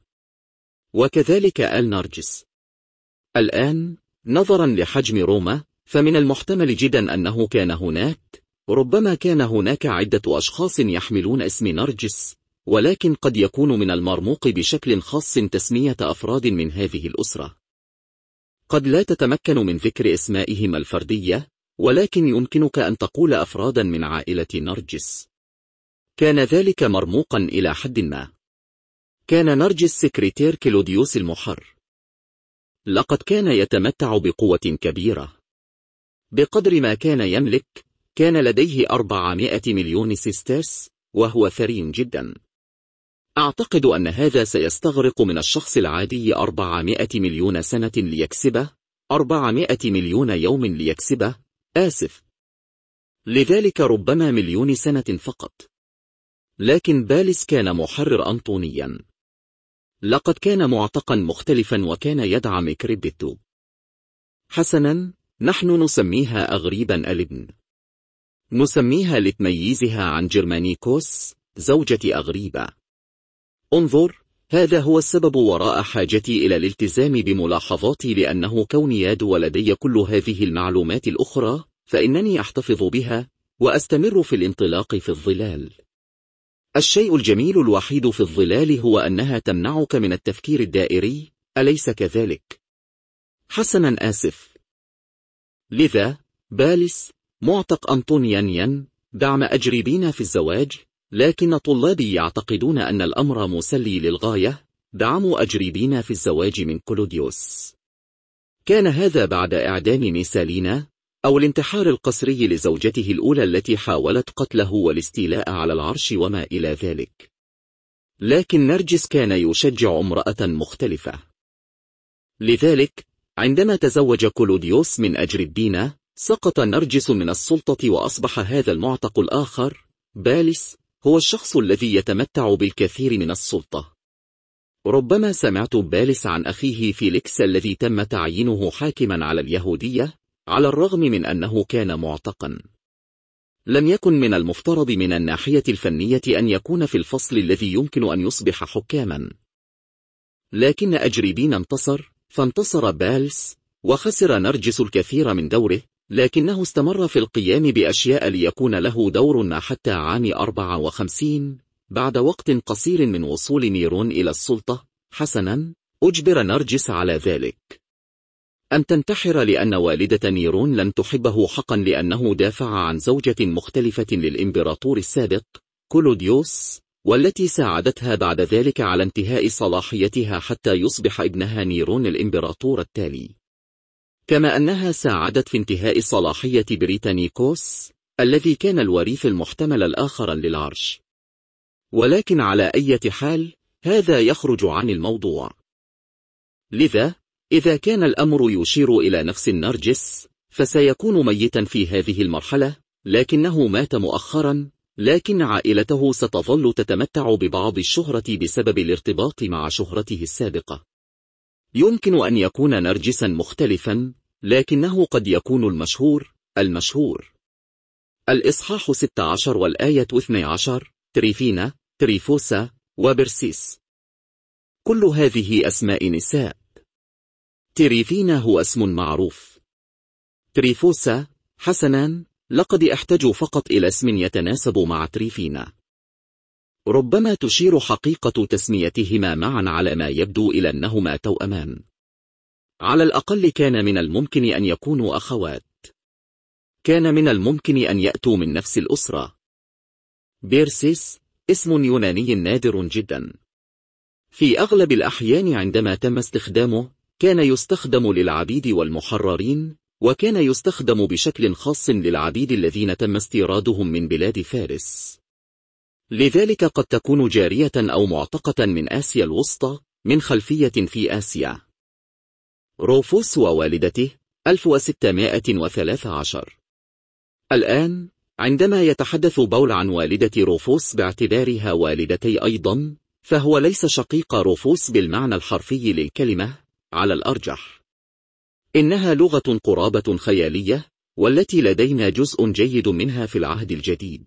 وكذلك آل نرجس. الآن نظرا لحجم روما، فمن المحتمل جدا أنه كان هناك ربما كان هناك عدة أشخاص يحملون اسم نرجس، ولكن قد يكون من المرموق بشكل خاص تسمية أفراد من هذه الأسرة. قد لا تتمكن من ذكر اسمائهم الفردية، ولكن يمكنك أن تقول أفرادا من عائلة نرجس. كان ذلك مرموقا إلى حد ما. كان نرجس سكرتير كلوديوس المحر. لقد كان يتمتع بقوة كبيرة. بقدر ما كان يملك، كان لديه أربعمائة مليون سيسترس، وهو ثري جدا. أعتقد أن هذا سيستغرق من الشخص العادي أربعمائة مليون سنة ليكسبه، أربعمائة مليون يوم ليكسبه، آسف. لذلك ربما مليون سنة فقط. لكن باليس كان محرر أنطونيا. لقد كان معتقا مختلفا وكان يدعم كريبتو. حسنا، نحن نسميها أغريبا الابن. نسميها لتمييزها عن جرمانيكوس زوجة أغريبة. انظر، هذا هو السبب وراء حاجتي إلى الالتزام بملاحظاتي، لأنه كوني ياد ولدي كل هذه المعلومات الأخرى فإنني أحتفظ بها وأستمر في الانطلاق في الظلال. الشيء الجميل الوحيد في الظلال هو أنها تمنعك من التفكير الدائري، أليس كذلك؟ حسنا، آسف. لذا باليس معتق أنطونيانيا دعم أجربين في الزواج، لكن طلابي يعتقدون أن الأمر مسلي للغاية. دعموا أجربين في الزواج من كلوديوس. كان هذا بعد إعدام ميسالينا أو الانتحار القسري لزوجته الأولى التي حاولت قتله والاستيلاء على العرش وما إلى ذلك. لكن نرجس كان يشجع امرأة مختلفة. لذلك عندما تزوج كلوديوس من أجربين سقط نرجس من السلطة، وأصبح هذا المعتق الآخر باليس هو الشخص الذي يتمتع بالكثير من السلطة. ربما سمعت باليس عن أخيه فيليكس الذي تم تعيينه حاكما على اليهودية على الرغم من أنه كان معتقا. لم يكن من المفترض من الناحية الفنية أن يكون في الفصل الذي يمكن أن يصبح حكاما، لكن أجربين انتصر، فانتصر باليس وخسر نرجس الكثير من دوره، لكنه استمر في القيام بأشياء ليكون له دور ما حتى عام أربعة وخمسين بعد وقت قصير من وصول نيرون إلى السلطة. حسنا، أجبر نرجس على ذلك أن تنتحر لأن والدة نيرون لم تحبه حقا، لأنه دافع عن زوجة مختلفة للإمبراطور السابق كلوديوس، والتي ساعدتها بعد ذلك على انتهاء صلاحيتها حتى يصبح ابنها نيرون الإمبراطور التالي، كما أنها ساعدت في انتهاء صلاحية بريتانيكوس الذي كان الوريث المحتمل الآخر للعرش. ولكن على أي حال هذا يخرج عن الموضوع. لذا إذا كان الأمر يشير إلى نفس النرجس فسيكون ميتا في هذه المرحلة، لكنه مات مؤخرا، لكن عائلته ستظل تتمتع ببعض الشهرة بسبب الارتباط مع شهرته السابقة. يمكن أن يكون نرجسا مختلفا، لكنه قد يكون المشهور المشهور. الإصحاح ستة عشر والآية اثني عشر: تريفينا، تريفوسا، وبرسيس. كل هذه أسماء نساء. تريفينا هو اسم معروف. تريفوسا، حسنا، لقد احتاج فقط إلى اسم يتناسب مع تريفينا. ربما تشير حقيقة تسميتهما معا على ما يبدو إلى أنهما توأمان. على الأقل كان من الممكن أن يكونوا أخوات. كان من الممكن أن يأتوا من نفس الأسرة. بيرسيس اسم يوناني نادر جدا. في أغلب الأحيان عندما تم استخدامه كان يستخدم للعبيد والمحررين، وكان يستخدم بشكل خاص للعبيد الذين تم استيرادهم من بلاد فارس. لذلك قد تكون جارية أو معتقة من آسيا الوسطى من خلفية في آسيا. روفوس ووالدته ألف وستمائة وثلاثة عشر. الآن عندما يتحدث بول عن والدة روفوس باعتبارها والدتي أيضا، فهو ليس شقيق روفوس بالمعنى الحرفي للكلمة على الأرجح. إنها لغة قرابة خيالية، والتي لدينا جزء جيد منها في العهد الجديد.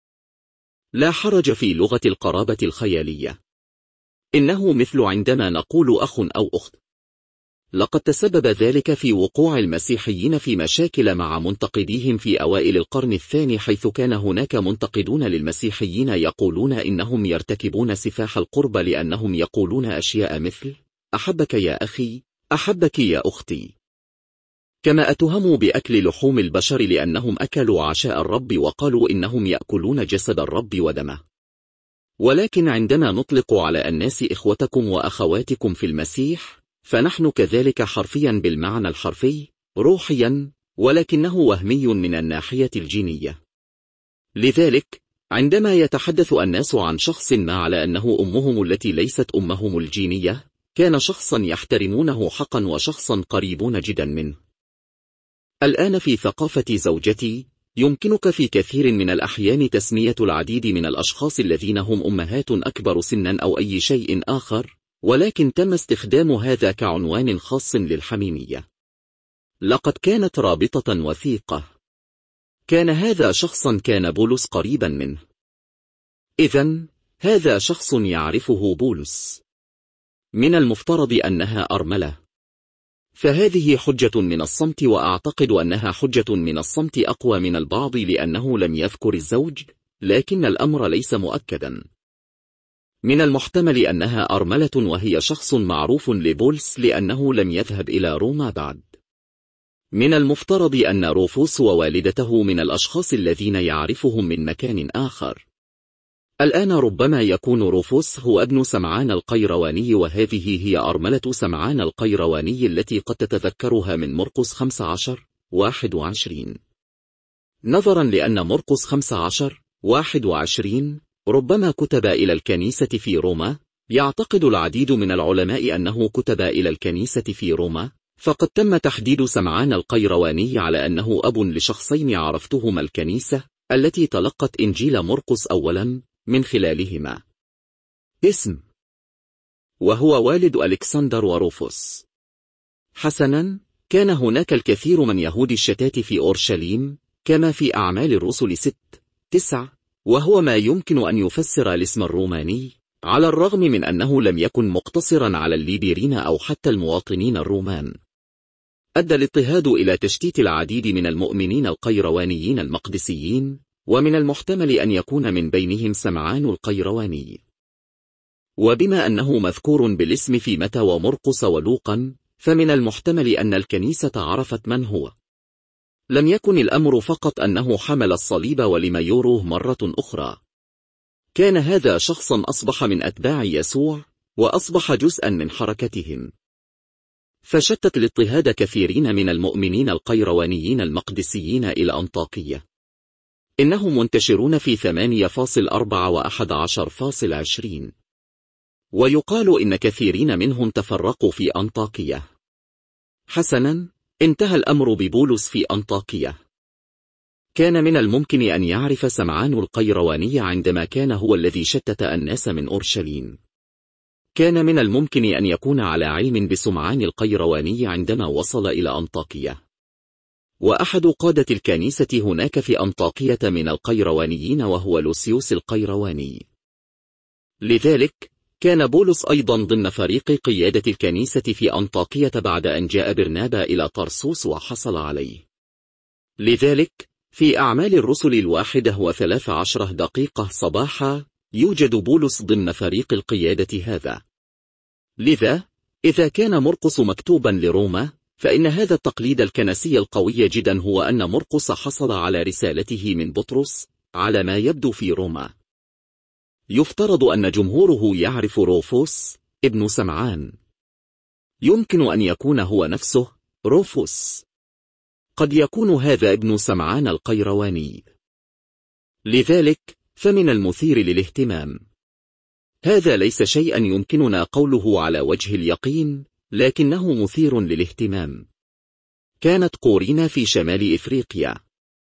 لا حرج في لغة القرابة الخيالية. إنه مثل عندما نقول أخ أو أخت. لقد تسبب ذلك في وقوع المسيحيين في مشاكل مع منتقديهم في أوائل القرن الثاني، حيث كان هناك منتقدون للمسيحيين يقولون إنهم يرتكبون سفاح القرب لأنهم يقولون أشياء مثل أحبك يا أخي، أحبك يا أختي. كما أتهموا بأكل لحوم البشر لأنهم أكلوا عشاء الرب وقالوا إنهم يأكلون جسد الرب ودمه. ولكن عندما نطلق على الناس إخوتكم وأخواتكم في المسيح، فنحن كذلك حرفيا بالمعنى الحرفي، روحيا، ولكنه وهمي من الناحية الجينية. لذلك عندما يتحدث الناس عن شخص ما على أنه أمهم التي ليست أمهم الجينية، كان شخصا يحترمونه حقا وشخصا قريبون جدا منه. الآن في ثقافة زوجتي يمكنك في كثير من الأحيان تسمية العديد من الأشخاص الذين هم أمهات أكبر سنا أو أي شيء آخر، ولكن تم استخدام هذا كعنوان خاص للحميمية. لقد كانت رابطة وثيقة. كان هذا شخصا كان بولس قريبا منه. إذن هذا شخص يعرفه بولس. من المفترض أنها أرملة. فهذه حجة من الصمت، وأعتقد أنها حجة من الصمت أقوى من البعض لأنه لم يذكر الزوج، لكن الأمر ليس مؤكدا. من المحتمل أنها أرملة وهي شخص معروف لبولس لأنه لم يذهب إلى روما بعد. من المفترض أن روفوس ووالدته من الأشخاص الذين يعرفهم من مكان آخر. الآن ربما يكون روفوس هو ابن سمعان القيرواني، وهذه هي أرملة سمعان القيرواني التي قد تتذكرها من مرقس خمسة عشر واحد وعشرين. نظرا لأن مرقس خمسة عشر واحد وعشرين ربما كتب إلى الكنيسة في روما، يعتقد العديد من العلماء أنه كتب إلى الكنيسة في روما، فقد تم تحديد سمعان القيرواني على أنه أب لشخصين عرفتهما الكنيسة التي تلقت إنجيل مرقس أولا من خلالهما. اسم، وهو والد ألكسندر وروفوس. حسنا، كان هناك الكثير من يهود الشتات في أورشليم كما في أعمال الرسل ست تسع، وهو ما يمكن أن يفسر الاسم الروماني، على الرغم من أنه لم يكن مقتصرا على الليبيرين أو حتى المواطنين الرومان. أدى الاضطهاد إلى تشتيت العديد من المؤمنين القيروانيين المقدسيين، ومن المحتمل أن يكون من بينهم سمعان القيرواني. وبما أنه مذكور بالاسم في متى ومرقس ولوقا، فمن المحتمل أن الكنيسة عرفت من هو. لم يكن الأمر فقط أنه حمل الصليب ولم يروه مرة أخرى. كان هذا شخصا أصبح من أتباع يسوع، وأصبح جزءا من حركتهم. فشتت الاضطهاد كثيرين من المؤمنين القيروانيين المقدسيين إلى أنطاكية. إنهم منتشرون في ثمانية فاصلة أربعة وأحد عشر فاصلة عشرين، ويقال إن كثيرين منهم تفرقوا في أنطاكية. حسنا، انتهى الأمر ببولس في أنطاكية. كان من الممكن أن يعرف سمعان القيرواني عندما كان هو الذي شتت الناس من أورشليم. كان من الممكن أن يكون على علم بسمعان القيرواني عندما وصل إلى أنطاكية. وأحد قادة الكنيسة هناك في أنطاكية من القيروانيين وهو لوسيوس القيرواني. لذلك كان بولس أيضا ضمن فريق قيادة الكنيسة في أنطاكية بعد أن جاء برنابا إلى طرسوس وحصل عليه. لذلك في أعمال الرسل الواحدة وثلاث عشرة دقيقة صباحا يوجد بولس ضمن فريق القيادة هذا. لذا إذا كان مرقس مكتوبا لروما، فإن هذا التقليد الكنسي القوي جدا هو أن مرقس حصل على رسالته من بطرس على ما يبدو في روما. يفترض أن جمهوره يعرف روفوس ابن سمعان. يمكن أن يكون هو نفسه روفوس. قد يكون هذا ابن سمعان القيرواني. لذلك فمن المثير للاهتمام. هذا ليس شيئا يمكننا قوله على وجه اليقين، لكنه مثير للاهتمام. كانت قورينا في شمال إفريقيا.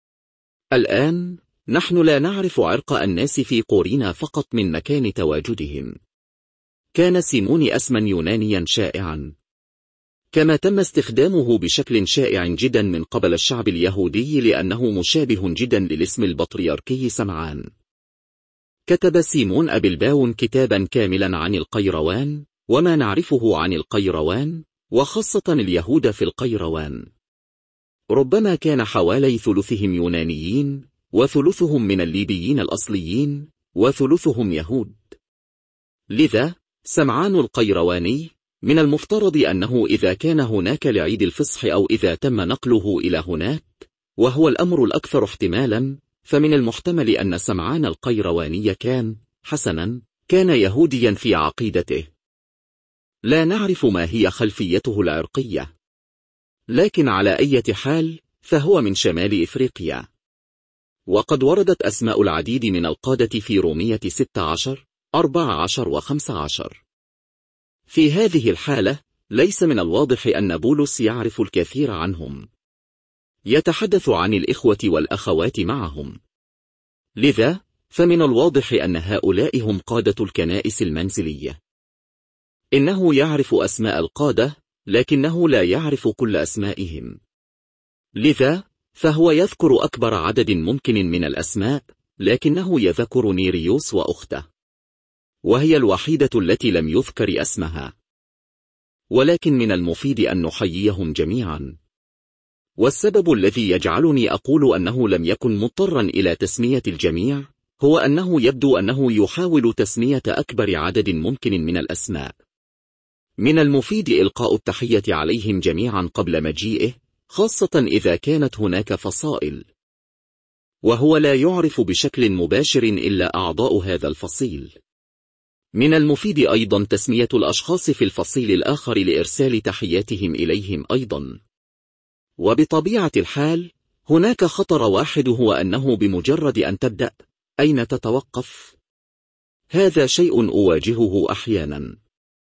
الآن نحن لا نعرف عرق الناس في قورينا فقط من مكان تواجدهم. كان سيمون اسما يونانيا شائعا، كما تم استخدامه بشكل شائع جدا من قبل الشعب اليهودي لأنه مشابه جدا للاسم البطريركي سمعان. كتب سيمون أبي الباون كتابا كاملا عن القيروان وما نعرفه عن القيروان، وخاصة اليهود في القيروان. ربما كان حوالي ثلثهم يونانيين، وثلثهم من الليبيين الأصليين، وثلثهم يهود. لذا سمعان القيرواني من المفترض أنه إذا كان هناك لعيد الفصح أو إذا تم نقله إلى هناك، وهو الأمر الأكثر احتمالا، فمن المحتمل أن سمعان القيرواني كان حسنا كان يهوديا في عقيدته. لا نعرف ما هي خلفيته العرقية، لكن على أي حال فهو من شمال إفريقيا. وقد وردت أسماء العديد من القادة في رومية ستة عشر أربعة عشر وخمسة عشر. في هذه الحالة ليس من الواضح أن بولس يعرف الكثير عنهم. يتحدث عن الإخوة والأخوات معهم. لذا فمن الواضح أن هؤلاء هم قادة الكنائس المنزلية. إنه يعرف أسماء القادة، لكنه لا يعرف كل أسمائهم. لذا فهو يذكر أكبر عدد ممكن من الأسماء، لكنه يذكر نيريوس وأخته، وهي الوحيدة التي لم يذكر اسمها. ولكن من المفيد أن نحييهم جميعا. والسبب الذي يجعلني أقول أنه لم يكن مضطرا إلى تسمية الجميع هو أنه يبدو أنه يحاول تسمية أكبر عدد ممكن من الأسماء. من المفيد إلقاء التحية عليهم جميعا قبل مجيئه، خاصة إذا كانت هناك فصائل، وهو لا يعرف بشكل مباشر إلا أعضاء هذا الفصيل. من المفيد أيضا تسمية الأشخاص في الفصيل الآخر لإرسال تحياتهم إليهم أيضا. وبطبيعة الحال هناك خطر واحد، هو أنه بمجرد أن تبدأ أين تتوقف؟ هذا شيء أواجهه أحيانا.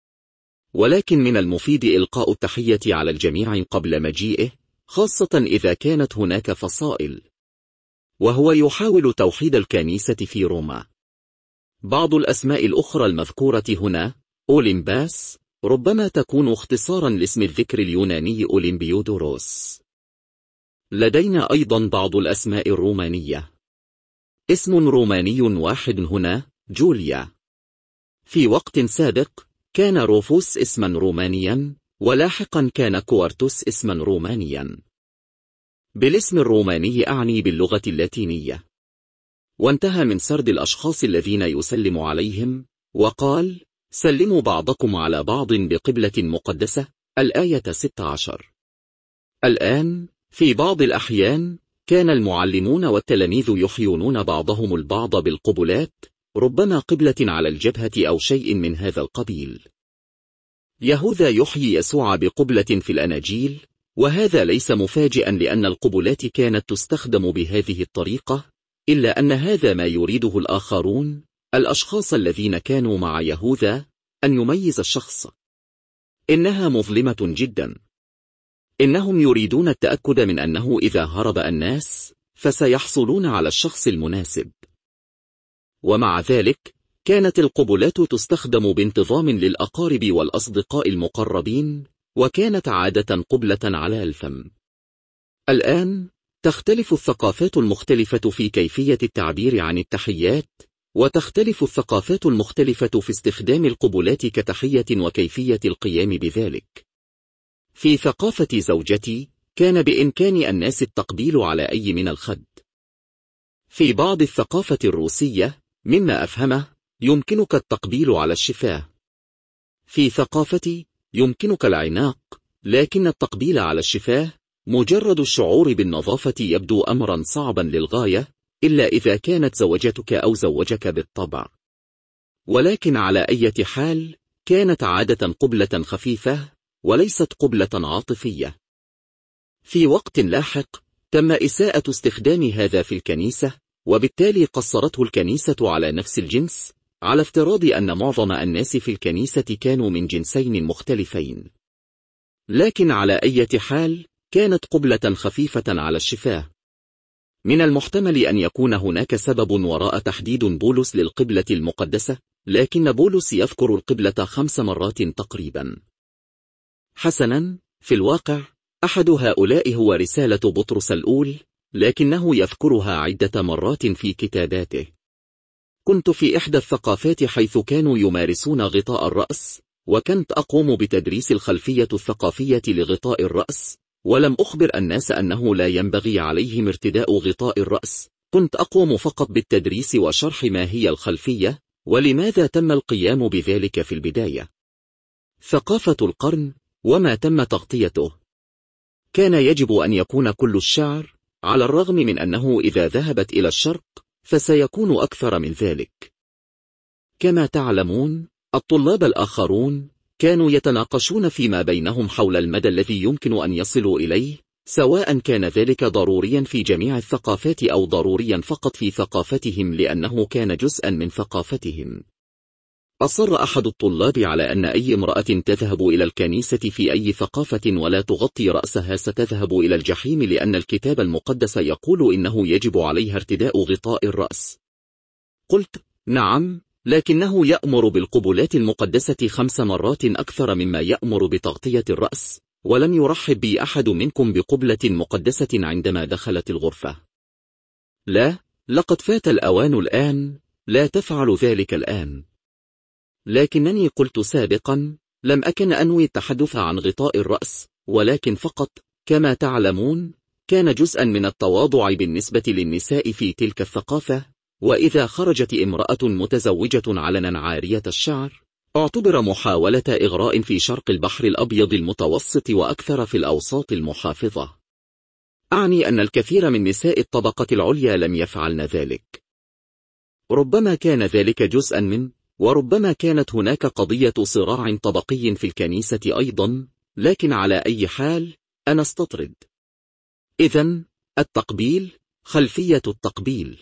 ولكن من المفيد إلقاء التحية على الجميع قبل مجيئه، خاصة إذا كانت هناك فصائل، وهو يحاول توحيد الكنيسة في روما. بعض الأسماء الأخرى المذكورة هنا، أوليمباس، ربما تكون اختصارا لاسم الذكر اليوناني أوليمبيودوروس. لدينا أيضا بعض الأسماء الرومانية. اسم روماني واحد هنا، جوليا. في وقت سابق كان روفوس اسما رومانيا، ولاحقا كان كوارتوس اسما رومانيا. بالاسم الروماني أعني باللغة اللاتينية. وانتهى من سرد الأشخاص الذين يسلم عليهم، وقال: سلموا بعضكم على بعض بقبلة مقدسة، الآية ستة عشر. الآن في بعض الأحيان كان المعلمون والتلاميذ يحيونون بعضهم البعض بالقبلات، ربما قبلة على الجبهة أو شيء من هذا القبيل. يهوذا يحيي يسوع بقبلة في الأناجيل، وهذا ليس مفاجئا لأن القبلات كانت تستخدم بهذه الطريقة، إلا أن هذا ما يريده الآخرون، الأشخاص الذين كانوا مع يهوذا، أن يميز الشخص. إنها مظلمة جدا. إنهم يريدون التأكد من أنه إذا هرب الناس فسيحصلون على الشخص المناسب. ومع ذلك كانت القبلات تستخدم بانتظام للأقارب والأصدقاء المقربين، وكانت عادة قبلة على الفم. الآن تختلف الثقافات المختلفة في كيفية التعبير عن التحيات، وتختلف الثقافات المختلفة في استخدام القبلات كتحية وكيفية القيام بذلك. في ثقافة زوجتي كان بإمكان الناس التقبيل على أي من الخد. في بعض الثقافة الروسية مما أفهمه يمكنك التقبيل على الشفاه. في ثقافتي يمكنك العناق، لكن التقبيل على الشفاه مجرد الشعور بالنظافة يبدو أمرا صعبا للغاية، إلا إذا كانت زوجتك أو زوجك بالطبع. ولكن على أي حال كانت عادة قبلة خفيفة وليست قبلة عاطفية. في وقت لاحق تم إساءة استخدام هذا في الكنيسة، وبالتالي قصرته الكنيسة على نفس الجنس، على افتراض أن معظم الناس في الكنيسة كانوا من جنسين مختلفين. لكن على أي حال كانت قبلة خفيفة على الشفاه. من المحتمل أن يكون هناك سبب وراء تحديد بولس للقبلة المقدسة، لكن بولس يذكر القبلة خمس مرات تقريبا. حسنا، في الواقع أحد هؤلاء هو رسالة بطرس الأول، لكنه يذكرها عدة مرات في كتاباته. كنت في إحدى الثقافات حيث كانوا يمارسون غطاء الرأس، وكنت أقوم بتدريس الخلفية الثقافية لغطاء الرأس، ولم أخبر الناس أنه لا ينبغي عليهم ارتداء غطاء الرأس. كنت أقوم فقط بالتدريس وشرح ما هي الخلفية، ولماذا تم القيام بذلك في البداية. ثقافة القرن وما تم تغطيته. كان يجب أن يكون كل الشعر، على الرغم من أنه إذا ذهبت إلى الشرق فسيكون أكثر من ذلك. كما تعلمون، الطلاب الآخرون كانوا يتناقشون فيما بينهم حول المدى الذي يمكن أن يصلوا إليه، سواء كان ذلك ضروريا في جميع الثقافات أو ضروريا فقط في ثقافتهم لأنه كان جزءا من ثقافتهم. أصر أحد الطلاب على أن أي امرأة تذهب إلى الكنيسة في أي ثقافة ولا تغطي رأسها ستذهب إلى الجحيم، لأن الكتاب المقدس يقول إنه يجب عليها ارتداء غطاء الرأس. قلت: نعم، لكنه يأمر بالقبلات المقدسة خمس مرات أكثر مما يأمر بتغطية الرأس، ولم يرحب بي أحد منكم بقبلة مقدسة عندما دخلت الغرفة. لا، لقد فات الأوان الآن، لا تفعل ذلك الآن. لكنني قلت سابقا، لم أكن أنوي التحدث عن غطاء الرأس، ولكن فقط، كما تعلمون، كان جزءا من التواضع بالنسبة للنساء في تلك الثقافة، وإذا خرجت امرأة متزوجة علنا عارية الشعر، اعتبر محاولة إغراء في شرق البحر الأبيض المتوسط وأكثر في الأوساط المحافظة. أعني أن الكثير من نساء الطبقة العليا لم يفعلن ذلك. ربما كان ذلك جزءا من، وربما كانت هناك قضية صراع طبقي في الكنيسة أيضا، لكن على أي حال أنا استطرد. إذن التقبيل، خلفية التقبيل.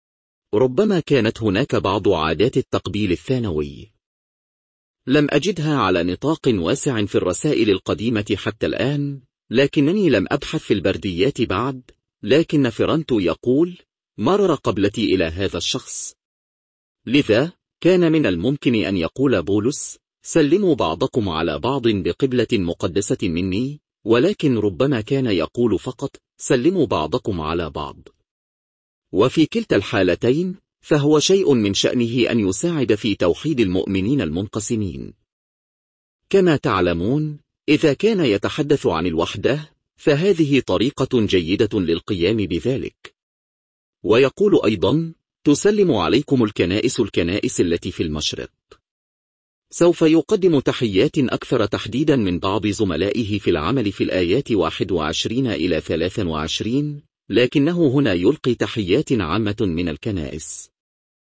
ربما كانت هناك بعض عادات التقبيل الثانوي. لم أجدها على نطاق واسع في الرسائل القديمة حتى الآن، لكنني لم أبحث في البرديات بعد، لكن فرنتو يقول: مرر قبلتي إلى هذا الشخص. لذا كان من الممكن أن يقول بولس: سلموا بعضكم على بعض بقبلة مقدسة مني، ولكن ربما كان يقول فقط: سلموا بعضكم على بعض. وفي كلتا الحالتين فهو شيء من شأنه أن يساعد في توحيد المؤمنين المنقسمين. كما تعلمون، إذا كان يتحدث عن الوحدة، فهذه طريقة جيدة للقيام بذلك. ويقول أيضا: تسلم عليكم الكنائس الكنائس التي في المشرق. سوف يقدم تحيات أكثر تحديدا من بعض زملائه في العمل في الآيات واحد وعشرين إلى ثلاث وعشرين، لكنه هنا يلقي تحيات عامة من الكنائس.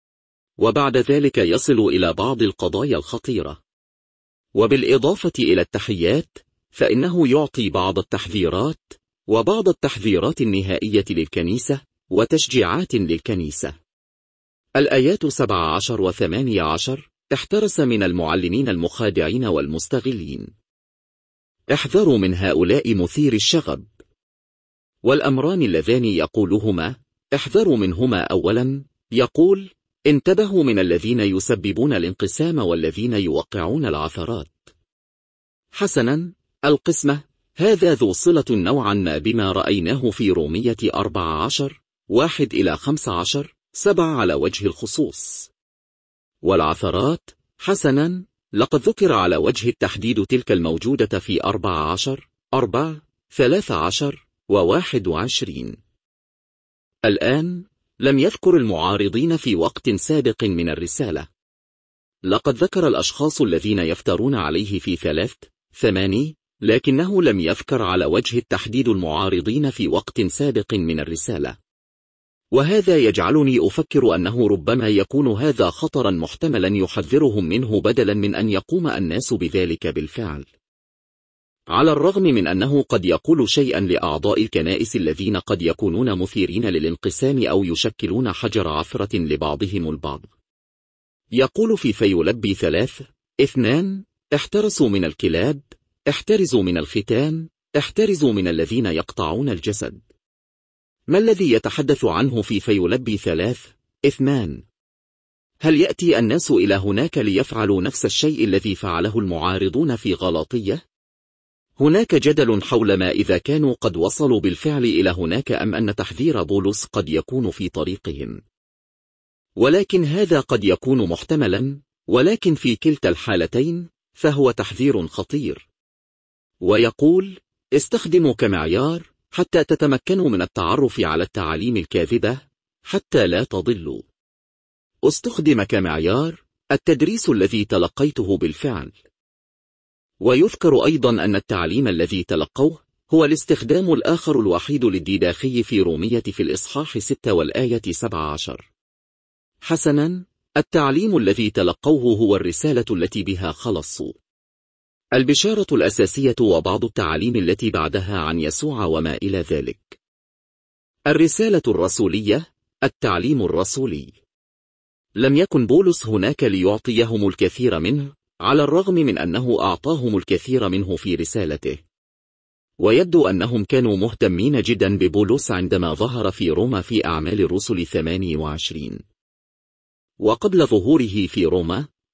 وبعد ذلك يصل إلى بعض القضايا الخطيرة. وبالإضافة إلى التحيات، فإنه يعطي بعض التحذيرات، وبعض التحذيرات النهائية للكنيسة، وتشجيعات للكنيسة. الآيات سبعة عشر وثمانية عشر: احترس من المعلمين المخادعين والمستغلين. احذروا من هؤلاء مثير الشغب. والأمران اللذان يقولهما، احذروا منهما. أولا يقول: انتبهوا من الذين يسببون الانقسام والذين يوقعون العثرات. حسنا، القسمة، هذا ذو صلة نوعا ما بما رأيناه في رومية أربعة عشر واحد إلى خمسة عشر سبعة على وجه الخصوص. والعثرات، حسنا، لقد ذكر على وجه التحديد تلك الموجودة في أربعة عشر أربعة ثلاثة عشر وواحد وعشرين. الآن لم يذكر المعارضين في وقت سابق من الرسالة. لقد ذكر الأشخاص الذين يفترون عليه في ثلاث ثماني، لكنه لم يذكر على وجه التحديد المعارضين في وقت سابق من الرسالة. وهذا يجعلني أفكر أنه ربما يكون هذا خطرا محتملا يحذرهم منه بدلا من أن يقوم الناس بذلك بالفعل. على الرغم من أنه قد يقول شيئا لأعضاء الكنائس الذين قد يكونون مثيرين للانقسام أو يشكلون حجر عثرة لبعضهم البعض. يقول في فيلبي ثلاث اثنان: احترسوا من الكلاب، احترزوا من الختان، احترزوا من الذين يقطعون الجسد. ما الذي يتحدث عنه في فيلبي ثلاث اثنان؟ هل يأتي الناس إلى هناك ليفعلوا نفس الشيء الذي فعله المعارضون في غلاطية؟ هناك جدل حول ما إذا كانوا قد وصلوا بالفعل إلى هناك أم أن تحذير بولس قد يكون في طريقهم. ولكن هذا قد يكون محتملا، ولكن في كلتا الحالتين فهو تحذير خطير. ويقول: استخدموا كمعيار حتى تتمكنوا من التعرف على التعاليم الكاذبة حتى لا تضلوا. استخدم كمعيار التدريس الذي تلقيته بالفعل. ويذكر أيضا أن التعليم الذي تلقوه هو الاستخدام الآخر الوحيد للديداخي في رومية في الإصحاح ستة والآية سبعة عشر. حسنا، التعليم الذي تلقوه هو الرسالة التي بها خلصوا. البشارة الأساسية وبعض التعاليم التي بعدها عن يسوع وما إلى ذلك. الرسالة الرسولية، التعليم الرسولي. لم يكن بولس هناك ليعطيهم الكثير منه، على الرغم من أنه أعطاهم الكثير منه في رسالته. ويبدو أنهم كانوا مهتمين جدا ببولس عندما ظهر في روما في أعمال الرسل ثمانية وعشرين. وقبل ظهوره في روما،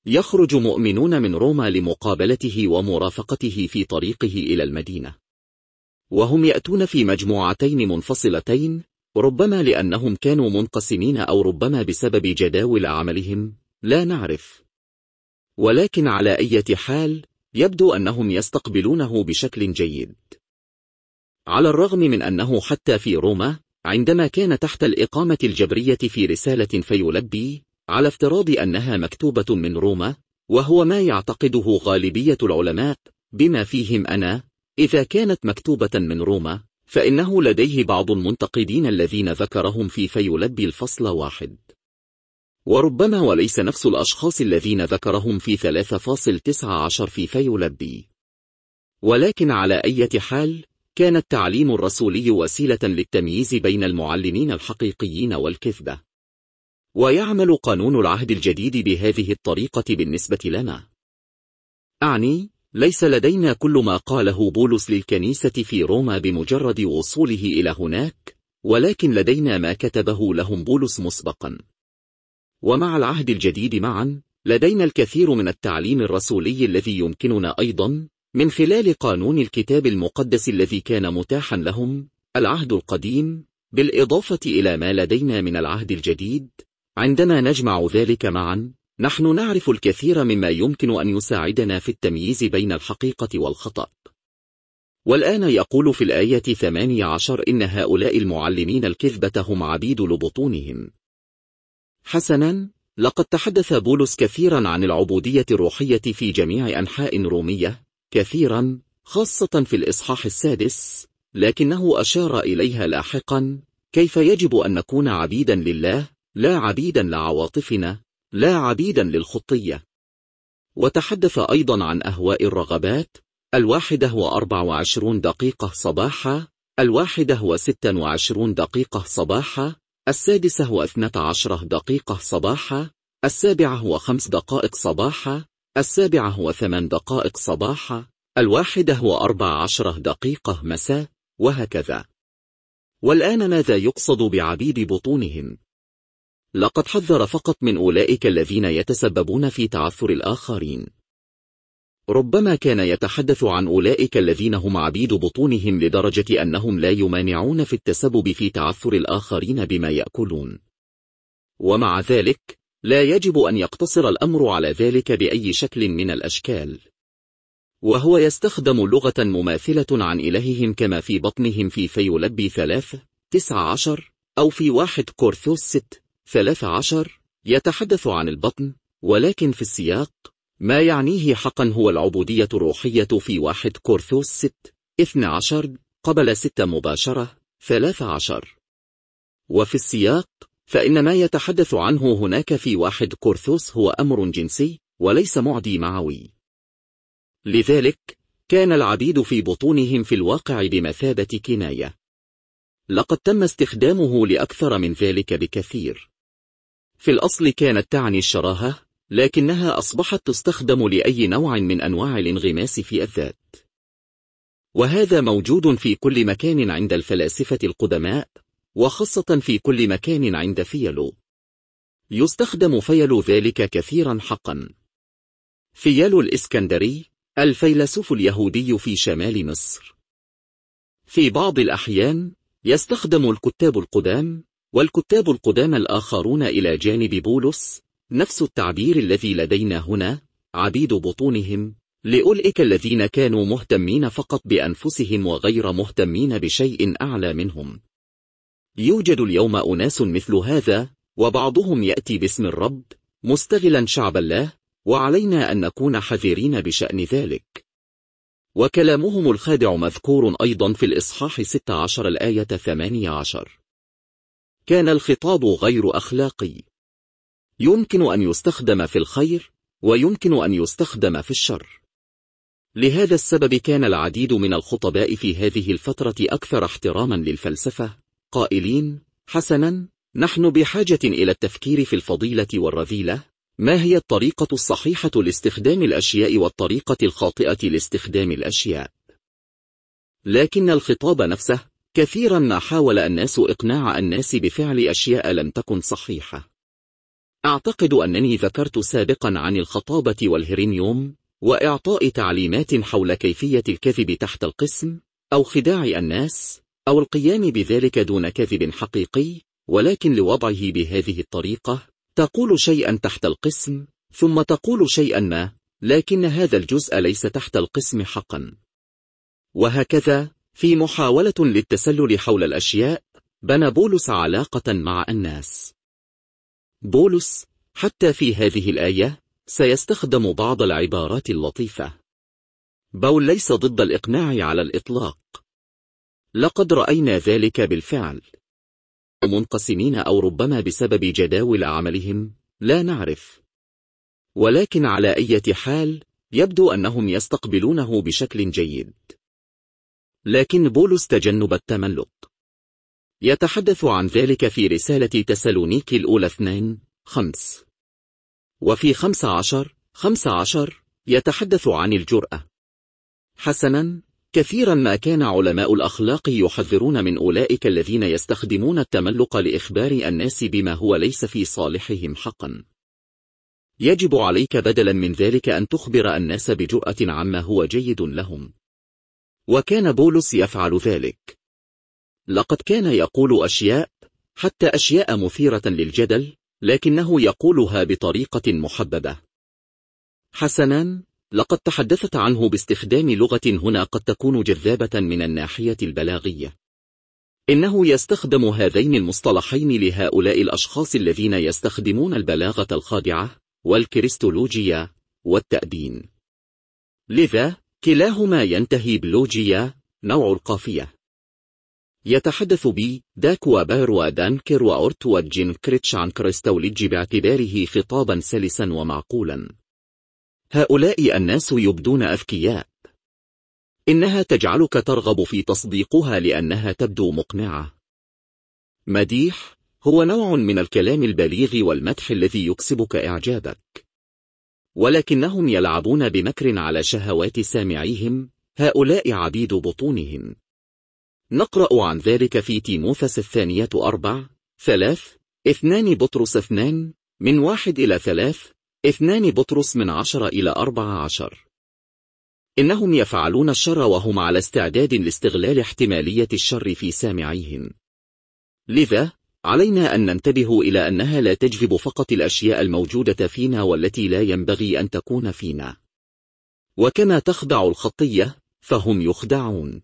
يخرج مؤمنون من روما لمقابلته ومرافقته في طريقه إلى المدينة، وهم يأتون في مجموعتين منفصلتين، ربما لأنهم كانوا منقسمين أو ربما بسبب جداول عملهم، لا نعرف. ولكن على أي حال يبدو أنهم يستقبلونه بشكل جيد، على الرغم من أنه حتى في روما عندما كان تحت الإقامة الجبرية في رسالة فيلبي، على افتراض أنها مكتوبة من روما، وهو ما يعتقده غالبية العلماء بما فيهم أنا، إذا كانت مكتوبة من روما فإنه لديه بعض المنتقدين الذين ذكرهم في فيلبي الفصل واحد، وربما وليس نفس الأشخاص الذين ذكرهم في ثلاثة فاصل تسعة عشر في فيلبي. ولكن على أي حال كان التعليم الرسولي وسيلة للتمييز بين المعلمين الحقيقيين والكذبة، ويعمل قانون العهد الجديد بهذه الطريقة بالنسبة لنا. أعني ليس لدينا كل ما قاله بولس للكنيسة في روما بمجرد وصوله إلى هناك، ولكن لدينا ما كتبه لهم بولس مسبقا. ومع العهد الجديد معا لدينا الكثير من التعليم الرسولي الذي يمكننا أيضا من خلال قانون الكتاب المقدس الذي كان متاحا لهم العهد القديم، بالإضافة إلى ما لدينا من العهد الجديد. عندما نجمع ذلك معا نحن نعرف الكثير مما يمكن أن يساعدنا في التمييز بين الحقيقة والخطأ. والآن يقول في الآية ثمانية عشر إن هؤلاء المعلمين الكذبة هم عبيد لبطونهم. حسنا، لقد تحدث بولس كثيرا عن العبودية الروحية في جميع أنحاء رومية، كثيرا خاصة في الإصحاح السادس، لكنه أشار إليها لاحقا كيف يجب أن نكون عبيدا لله، لا عبيدا لعواطفنا، لا عبيدا للخطية. وتحدث أيضا عن أهواء الرغبات، الواحدة هو أربع وعشرون دقيقة صباحا، الواحدة هو ست وعشرون دقيقة صباحا، السادسة هو اثنتا عشرة دقيقة صباحا، السابعة هو خمس دقائق صباحا، السابعة هو ثمان دقائق صباحا، الواحدة هو أربع عشرة دقيقة مساء، وهكذا. والآن ماذا يقصد بعبيد بطونهم؟ لقد حذر فقط من أولئك الذين يتسببون في تعثر الآخرين. ربما كان يتحدث عن أولئك الذين هم عبيد بطونهم لدرجة أنهم لا يمانعون في التسبب في تعثر الآخرين بما يأكلون. ومع ذلك لا يجب أن يقتصر الأمر على ذلك بأي شكل من الأشكال. وهو يستخدم لغة مماثلة عن إلههم كما في بطنهم في فيلبي ثلاثة تسعة عشر، أو في واحد كورنثوس ستة ثلاثة عشر يتحدث عن البطن، ولكن في السياق ما يعنيه حقا هو العبودية الروحية في واحد كورنثوس ستة اثني عشر قبل ستة مباشرة ثلاثة عشر. وفي السياق فإن ما يتحدث عنه هناك في واحد كورنثوس هو أمر جنسي وليس معدي معوي. لذلك كان العبيد في بطونهم في الواقع بمثابة كناية. لقد تم استخدامه لأكثر من ذلك بكثير. في الأصل كانت تعني الشراهة، لكنها أصبحت تستخدم لأي نوع من أنواع الانغماس في الذات. وهذا موجود في كل مكان عند الفلاسفة القدماء، وخاصة في كل مكان عند فيلو. يستخدم فيلو ذلك كثيرا حقا. فيلو الإسكندري الفيلسوف اليهودي في شمال مصر. في بعض الأحيان يستخدم الكتاب القدام والكتاب القدام الآخرون إلى جانب بولس نفس التعبير الذي لدينا هنا، عبيد بطونهم، لأولئك الذين كانوا مهتمين فقط بأنفسهم وغير مهتمين بشيء أعلى منهم. يوجد اليوم أناس مثل هذا، وبعضهم يأتي باسم الرب مستغلا شعب الله، وعلينا أن نكون حذرين بشأن ذلك. وكلامهم الخادع مذكور أيضا في الإصحاح ستة عشر الآية ثمانية عشر. كان الخطاب غير أخلاقي. يمكن أن يستخدم في الخير ويمكن أن يستخدم في الشر. لهذا السبب كان العديد من الخطباء في هذه الفترة أكثر احتراما للفلسفة، قائلين: حسنا، نحن بحاجة إلى التفكير في الفضيلة والرذيلة. ما هي الطريقة الصحيحة لاستخدام الأشياء والطريقة الخاطئة لاستخدام الأشياء؟ لكن الخطاب نفسه كثيرا ما حاول الناس إقناع الناس بفعل أشياء لم تكن صحيحة. أعتقد أنني ذكرت سابقا عن الخطابة والهرينيوم وإعطاء تعليمات حول كيفية الكذب تحت القسم أو خداع الناس أو القيام بذلك دون كذب حقيقي، ولكن لوضعه بهذه الطريقة تقول شيئا تحت القسم ثم تقول شيئا ما، لكن هذا الجزء ليس تحت القسم حقا. وهكذا في محاولة للتسلل حول الأشياء بنى بولس علاقة مع الناس. بولس حتى في هذه الآية سيستخدم بعض العبارات اللطيفة. بول ليس ضد الإقناع على الإطلاق، لقد رأينا ذلك بالفعل. منقسمين أو ربما بسبب جداول عملهم، لا نعرف، ولكن على أي حال يبدو أنهم يستقبلونه بشكل جيد. لكن بولس تجنب التملق. يتحدث عن ذلك في رسالة تسالونيكي الأولى اثنين خمس، وفي خمس عشر خمس عشر يتحدث عن الجرأة. حسنا، كثيرا ما كان علماء الأخلاق يحذرون من أولئك الذين يستخدمون التملق لإخبار الناس بما هو ليس في صالحهم حقا. يجب عليك بدلا من ذلك أن تخبر الناس بجرأة عما هو جيد لهم. وكان بولس يفعل ذلك. لقد كان يقول أشياء، حتى أشياء مثيرة للجدل، لكنه يقولها بطريقة محببة. حسنا، لقد تحدثت عنه باستخدام لغة هنا قد تكون جذابة من الناحية البلاغية. إنه يستخدم هذين المصطلحين لهؤلاء الأشخاص الذين يستخدمون البلاغة الخادعة والكريستولوجيا والتأبين. لذا كلاهما ينتهي بلوجيا، نوع القافية. يتحدث بي داك وبار ودانكر وأورت وجينكريتش عن كريستوليج باعتباره خطابا سلسا ومعقولا. هؤلاء الناس يبدون أذكياء. إنها تجعلك ترغب في تصديقها لأنها تبدو مقنعة. مديح هو نوع من الكلام البليغ والمدح الذي يكسبك إعجابك، ولكنهم يلعبون بمكر على شهوات سامعيهم، هؤلاء عبيد بطونهم. نقرأ عن ذلك في تيموثس الثانية أربع ثلاث اثنان بطرس اثنان من واحد إلى ثلاث اثنان بطرس من عشر إلى أربع عشر. إنهم يفعلون الشر وهم على استعداد لاستغلال احتمالية الشر في سامعيهم. لذا علينا أن ننتبه إلى أنها لا تجذب فقط الأشياء الموجودة فينا والتي لا ينبغي أن تكون فينا. وكما تخدع الخطية فهم يخدعون.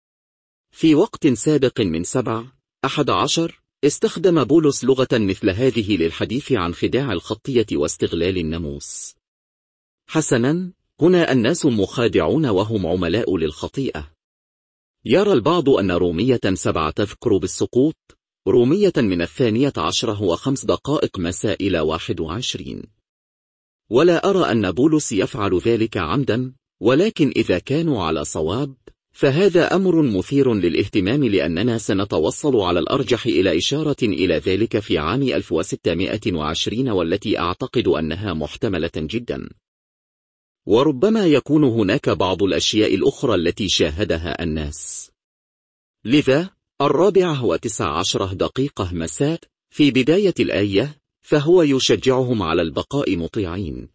في وقت سابق من سبع أحد عشر استخدم بولس لغة مثل هذه للحديث عن خداع الخطية واستغلال الناموس. حسنا، هنا الناس مخادعون وهم عملاء للخطيئة. يرى البعض أن رومية سبعة تذكر بالسقوط، رومية من الثانية عشرة وخمس دقائق مساء إلى واحد وعشرين. ولا أرى أن بولس يفعل ذلك عمدا، ولكن إذا كانوا على صواب فهذا أمر مثير للاهتمام، لأننا سنتوصل على الأرجح إلى إشارة إلى ذلك في عام ألف وستمائة وعشرين، والتي أعتقد أنها محتملة جدا. وربما يكون هناك بعض الأشياء الأخرى التي شاهدها الناس. لذا الرابعة وتسع عشرة دقيقة مساء في بداية الآية فهو يشجعهم على البقاء مطيعين.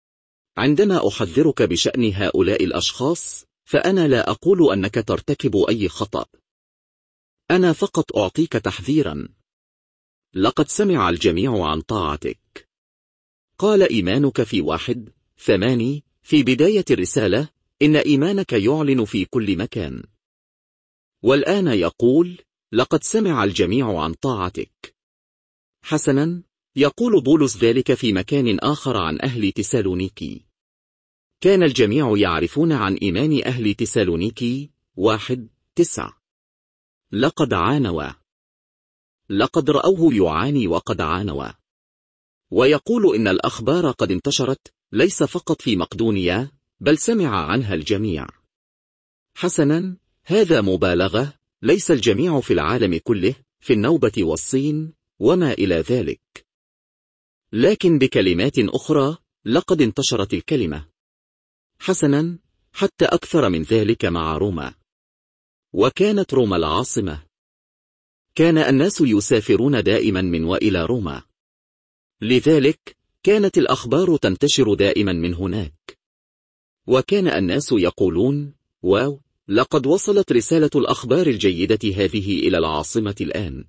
عندما أحذرك بشأن هؤلاء الأشخاص فأنا لا أقول أنك ترتكب أي خطأ، أنا فقط أعطيك تحذيرا. لقد سمع الجميع عن طاعتك. قال إيمانك في واحد ثماني في بداية الرسالة إن إيمانك يعلن في كل مكان. والآن يقول لقد سمع الجميع عن طاعتك. حسنا، يقول بولس ذلك في مكان آخر عن أهل تسالونيكي. كان الجميع يعرفون عن إيمان أهل تسالونيكي واحد تسع. لقد عانوا. لقد رأوه يعاني وقد عانوا. ويقول إن الأخبار قد انتشرت ليس فقط في مقدونيا بل سمع عنها الجميع. حسنا، هذا مبالغة، ليس الجميع في العالم كله، في النوبة والصين وما إلى ذلك. لكن بكلمات أخرى لقد انتشرت الكلمة. حسنا، حتى أكثر من ذلك مع روما. وكانت روما العاصمة. كان الناس يسافرون دائما من وإلى روما. لذلك كانت الأخبار تنتشر دائما من هناك، وكان الناس يقولون: واو، لقد وصلت رسالة الأخبار الجيدة هذه إلى العاصمة الآن.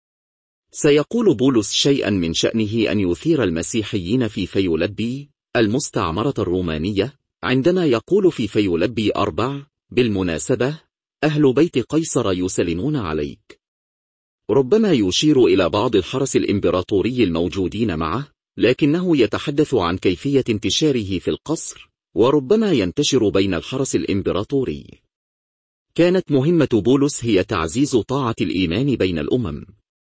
سيقول بولس شيئا من شأنه أن يثير المسيحيين في فيولبي المستعمرة الرومانية، عندما يقول في فيولبي أربع: بالمناسبة أهل بيت قيصر يسلمون عليك. ربما يشير إلى بعض الحرس الإمبراطوري الموجودين معه، لكنه يتحدث عن كيفية انتشاره في القصر، وربما ينتشر بين الحرس الإمبراطوري. كانت مهمة بولس هي تعزيز طاعة الإيمان بين الأمم.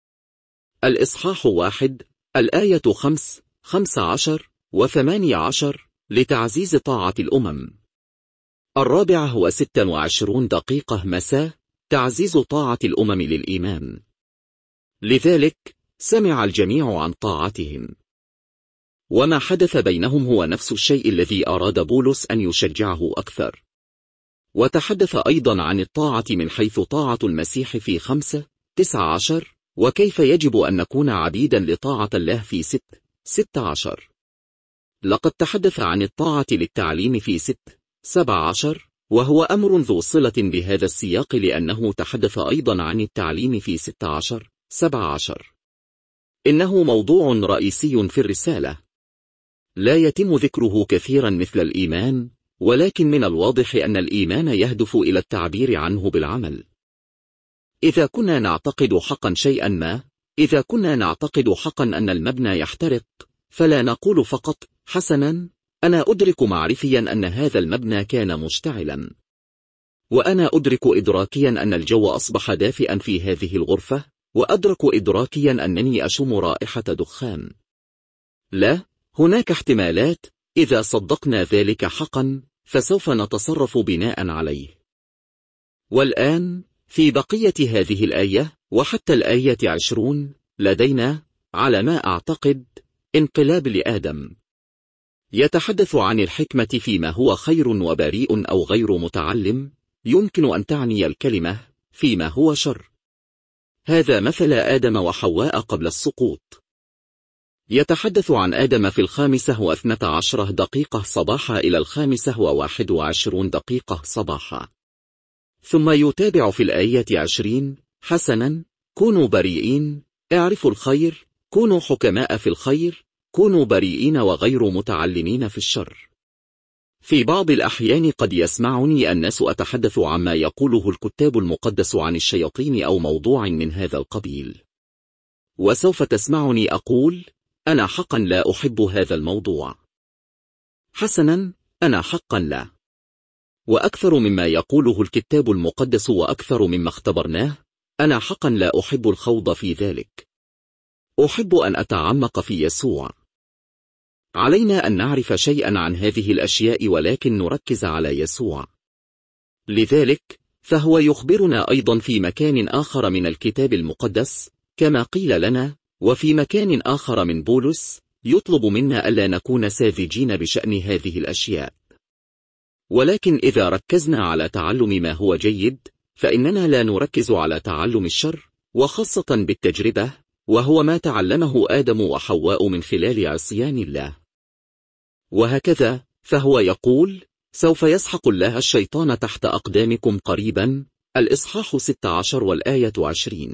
الإصحاح واحد، الآية خمس، خمس عشر وثماني عشر، لتعزيز طاعة الأمم. الرابع هو ست وعشرون دقيقة مساء، تعزيز طاعة الأمم للإيمان. لذلك سمع الجميع عن طاعتهم، وما حدث بينهم هو نفس الشيء الذي أراد بولس أن يشجعه أكثر. وتحدث أيضا عن الطاعة من حيث طاعة المسيح في خمسة، تسعة عشر، وكيف يجب أن نكون عبيدا لطاعة الله في ست، ستة عشر. لقد تحدث عن الطاعة للتعليم في ست، سبعة عشر، وهو أمر ذو صلة بهذا السياق لأنه تحدث أيضا عن التعليم في ستة عشر، سبعة عشر. إنه موضوع رئيسي في الرسالة، لا يتم ذكره كثيرا مثل الإيمان، ولكن من الواضح أن الإيمان يهدف إلى التعبير عنه بالعمل. إذا كنا نعتقد حقا شيئا ما، إذا كنا نعتقد حقا أن المبنى يحترق، فلا نقول فقط: حسنا، أنا أدرك معرفيا أن هذا المبنى كان مشتعلا، وأنا أدرك إدراكيا أن الجو أصبح دافئا في هذه الغرفة، وأدرك إدراكيا أنني أشم رائحة دخان. لا، هناك احتمالات. إذا صدقنا ذلك حقا فسوف نتصرف بناء عليه. والآن في بقية هذه الآية وحتى الآية عشرون لدينا، على ما أعتقد، انقلاب لآدم. يتحدث عن الحكمة فيما هو خير وبريء أو غير متعلم، يمكن أن تعني الكلمة فيما هو شر. هذا مثل آدم وحواء قبل السقوط. يتحدث عن آدم في الخامسة واثنة عشرة دقيقة صباحا إلى الخامسة وواحد وعشرون دقيقة صباحا. ثم يتابع في الآية عشرين: حسنا، كونوا بريئين، اعرفوا الخير، كونوا حكماء في الخير، كونوا بريئين وغير متعلمين في الشر. في بعض الأحيان قد يسمعني الناس أتحدث عما يقوله الكتاب المقدس عن الشياطين أو موضوع من هذا القبيل، وسوف تسمعني أقول: أنا حقا لا أحب هذا الموضوع. حسنا، أنا حقا لا. وأكثر مما يقوله الكتاب المقدس وأكثر مما اختبرناه، أنا حقا لا أحب الخوض في ذلك. أحب أن أتعمق في يسوع. علينا أن نعرف شيئا عن هذه الأشياء ولكن نركز على يسوع. لذلك فهو يخبرنا أيضا في مكان آخر من الكتاب المقدس، كما قيل لنا، وفي مكان آخر من بولس يطلب منا ألا نكون ساذجين بشأن هذه الأشياء. ولكن إذا ركزنا على تعلم ما هو جيد، فإننا لا نركز على تعلم الشر، وخاصة بالتجربة، وهو ما تعلمه آدم وحواء من خلال عصيان الله. وهكذا فهو يقول: سوف يسحق الله الشيطان تحت أقدامكم قريبا. الإصحاح ستة عشر والآية عشرين.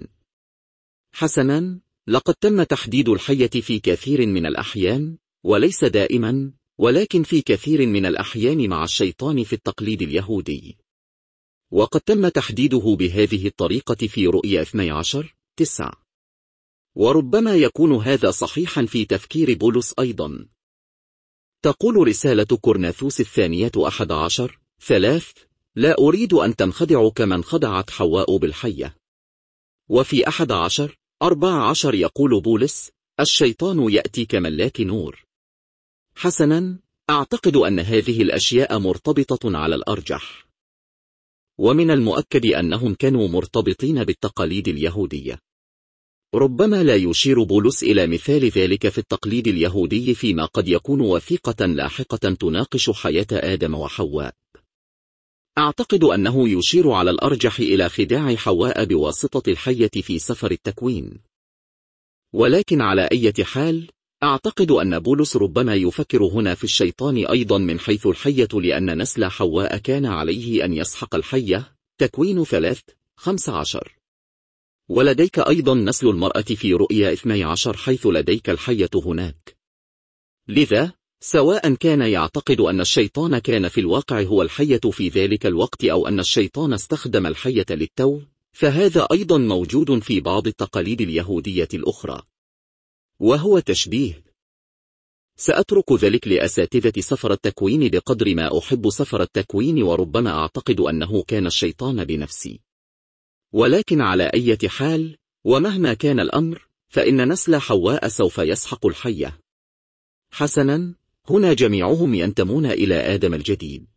حسنا، لقد تم تحديد الحية في كثير من الأحيان، وليس دائما، ولكن في كثير من الأحيان مع الشيطان في التقليد اليهودي. وقد تم تحديده بهذه الطريقة في رؤيا اثني عشر، تسعة. وربما يكون هذا صحيحا في تفكير بولس أيضا. تقول رسالة كورنثوس الثانية أحد عشر، ثلاث: لا أريد أن تنخدعوا كما انخدعت حواء بالحية. وفي أحد عشر، أربع عشر يقول بولس: الشيطان يأتي كملاك نور. حسنا، أعتقد أن هذه الأشياء مرتبطة على الأرجح، ومن المؤكد أنهم كانوا مرتبطين بالتقاليد اليهودية. ربما لا يشير بولس إلى مثال ذلك في التقليد اليهودي فيما قد يكون وثيقة لاحقة تناقش حياة آدم وحواء. أعتقد أنه يشير على الأرجح إلى خداع حواء بواسطة الحية في سفر التكوين. ولكن على أي حال، أعتقد أن بولس ربما يفكر هنا في الشيطان أيضا من حيث الحية، لأن نسل حواء كان عليه أن يسحق الحية. تكوين ثلاث خمس عشر. ولديك أيضا نسل المرأة في رؤيا اثني عشر، حيث لديك الحية هناك. لذا سواء كان يعتقد أن الشيطان كان في الواقع هو الحية في ذلك الوقت، أو أن الشيطان استخدم الحية للتو، فهذا أيضا موجود في بعض التقاليد اليهودية الأخرى، وهو تشبيه. سأترك ذلك لأساتذة سفر التكوين بقدر ما أحب سفر التكوين، وربما أعتقد أنه كان الشيطان بنفسي. ولكن على أي حال، ومهما كان الأمر، فإن نسل حواء سوف يسحق الحية. حسنا، هنا جميعهم ينتمون إلى آدم الجديد.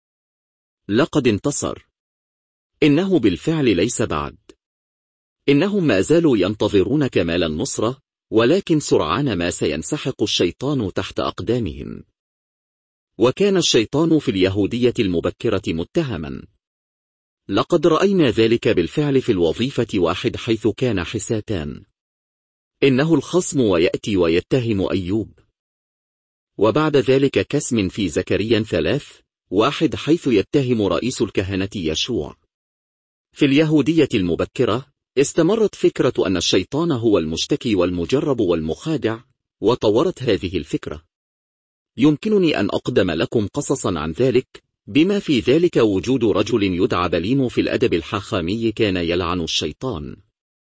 لقد انتصر. إنه بالفعل ليس بعد. إنهم ما زالوا ينتظرون كمال النصرة، ولكن سرعان ما سينسحق الشيطان تحت أقدامهم. وكان الشيطان في اليهودية المبكرة متهما. لقد رأينا ذلك بالفعل في الوظيفة واحد، حيث كان حساتان. إنه الخصم ويأتي ويتهم أيوب. وبعد ذلك كسم في زكريا ثلاث واحد، حيث يتهم رئيس الكهنة يشوع. في اليهودية المبكرة استمرت فكرة أن الشيطان هو المشتكي والمجرب والمخادع، وطورت هذه الفكرة. يمكنني أن أقدم لكم قصصا عن ذلك، بما في ذلك وجود رجل يدعى بليم في الأدب الحاخامي كان يلعن الشيطان.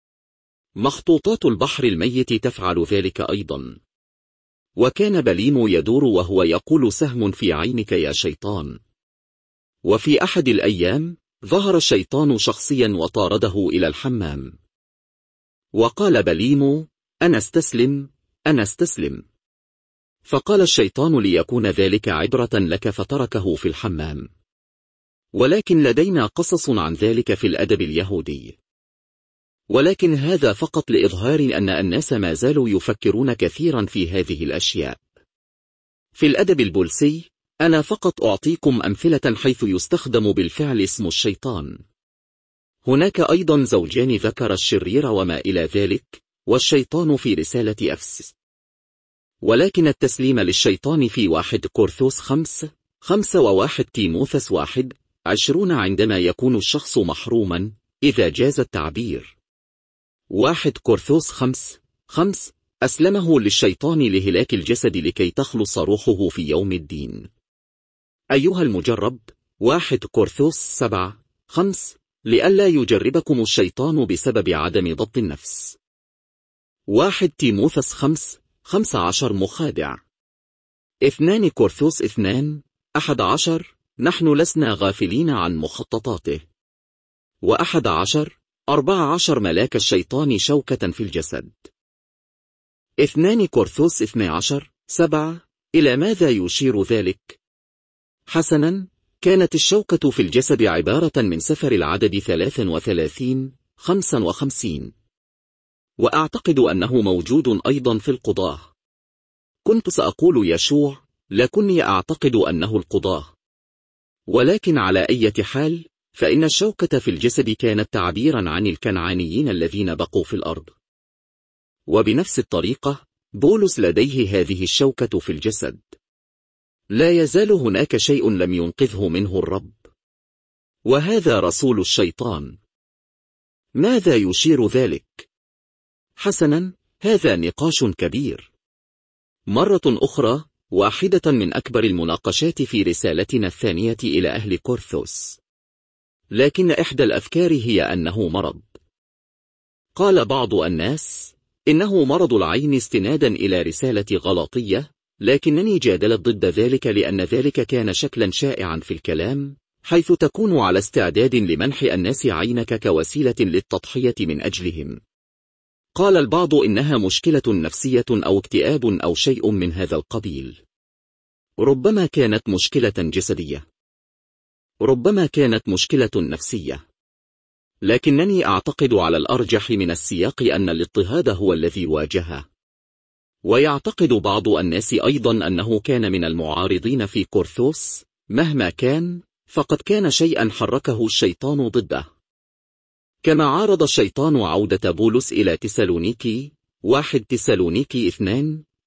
مخطوطات البحر الميت تفعل ذلك أيضا. وكان بليم يدور وهو يقول: سهم في عينك يا شيطان. وفي أحد الأيام ظهر الشيطان شخصيا وطارده إلى الحمام. وقال بليم: أنا استسلم، أنا استسلم. فقال الشيطان: ليكون ذلك عبرة لك، فتركه في الحمام. ولكن لدينا قصص عن ذلك في الأدب اليهودي. ولكن هذا فقط لإظهار أن الناس ما زالوا يفكرون كثيرا في هذه الأشياء. في الأدب البولسي أنا فقط أعطيكم أمثلة حيث يستخدم بالفعل اسم الشيطان. هناك أيضا زوجان ذكر الشرير وما إلى ذلك، والشيطان في رسالة أفسس. ولكن التسليم للشيطان في واحد كورنثوس خمس خمسة وواحد تيموثس واحد عشرون، عندما يكون الشخص محروما، إذا جاز التعبير. واحد كورنثوس خمس خمس أسلمه للشيطان لهلاك الجسد لكي تخلص روحه في يوم الدين. أيها المجرب، واحد كورنثوس سبع خمس لئلا يجربكم الشيطان بسبب عدم ضبط النفس. واحد تيموثس خمس خمس عشر مخادع. اثنان كورنثوس اثنان أحد عشر نحن لسنا غافلين عن مخططاته. وأحد عشر أربعة عشر ملاك الشيطان شوكة في الجسد. اثنان كورنثوس اثني عشر سبعة إلى ماذا يشير ذلك؟ حسنا، كانت الشوكة في الجسد عبارة من سفر العدد ثلاث وثلاثين خمسا وخمسين. وأعتقد أنه موجود أيضا في القضاة. كنت سأقول يشوع، لكني أعتقد أنه القضاة. ولكن على أي حال، فإن الشوكة في الجسد كانت تعبيرا عن الكنعانيين الذين بقوا في الأرض. وبنفس الطريقة بولس لديه هذه الشوكة في الجسد. لا يزال هناك شيء لم ينقذه منه الرب، وهذا رسول الشيطان. ماذا يشير ذلك؟ حسنا، هذا نقاش كبير. مرة أخرى، واحدة من أكبر المناقشات في رسالتنا الثانية إلى أهل كورنثوس. لكن إحدى الأفكار هي أنه مرض. قال بعض الناس إنه مرض العين استنادا إلى رسالة غلاطية، لكنني جادلت ضد ذلك لأن ذلك كان شكلا شائعا في الكلام، حيث تكون على استعداد لمنح الناس عينك كوسيلة للتضحية من أجلهم. قال البعض إنها مشكلة نفسية أو اكتئاب أو شيء من هذا القبيل. ربما كانت مشكلة جسدية. ربما كانت مشكلة نفسية. لكنني أعتقد على الأرجح من السياق أن الاضطهاد هو الذي واجهه. ويعتقد بعض الناس أيضا أنه كان من المعارضين في كورنثوس. مهما كان، فقد كان شيئا حركه الشيطان ضده. كما عارض الشيطان عودة بولس إلى تسالونيكي واحد تسالونيكي اثنان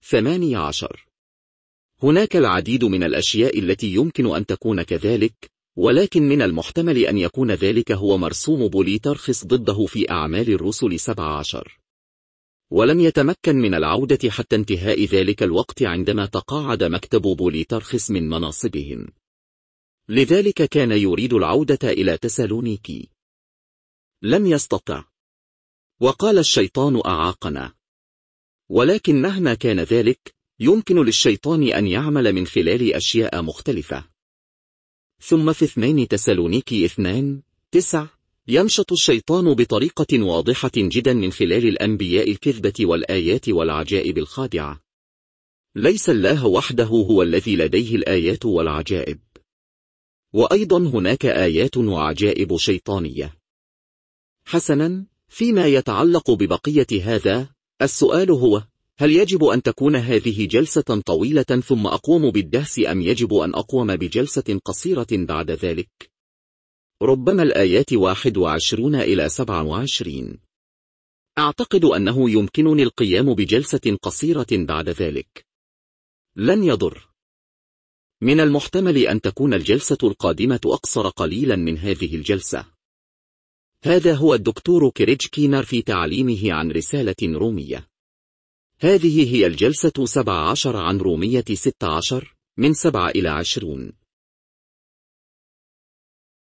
ثمانية عشر. هناك العديد من الأشياء التي يمكن أن تكون كذلك، ولكن من المحتمل أن يكون ذلك هو مرسوم بوليترخس ضده في أعمال الرسل سبعة عشر. ولم يتمكن من العودة حتى انتهاء ذلك الوقت عندما تقاعد مكتب بوليترخس من مناصبهم. لذلك كان يريد العودة إلى تسالونيكي. لم يستطع، وقال الشيطان أعاقنا. ولكن مهما كان ذلك، يمكن للشيطان أن يعمل من خلال أشياء مختلفة. ثم في اثنين تسالونيكي اثنان تسع ينشط الشيطان بطريقة واضحة جدا من خلال الأنبياء الكذبة والآيات والعجائب الخادعة. ليس الله وحده هو الذي لديه الآيات والعجائب، وأيضا هناك آيات وعجائب شيطانية. حسنا، فيما يتعلق ببقية هذا، السؤال هو: هل يجب أن تكون هذه جلسة طويلة ثم أقوم بالدهس، أم يجب أن أقوم بجلسة قصيرة بعد ذلك؟ ربما الآيات واحد وعشرون إلى سبعة وعشرين. أعتقد أنه يمكنني القيام بجلسة قصيرة بعد ذلك. لن يضر. من المحتمل أن تكون الجلسة القادمة أقصر قليلا من هذه الجلسة. هذا هو الدكتور كريج كينر في تعليمه عن رسالة رومية. هذه هي الجلسة سبعة عشر عن رومية ستة عشر من سبعة إلى عشرون.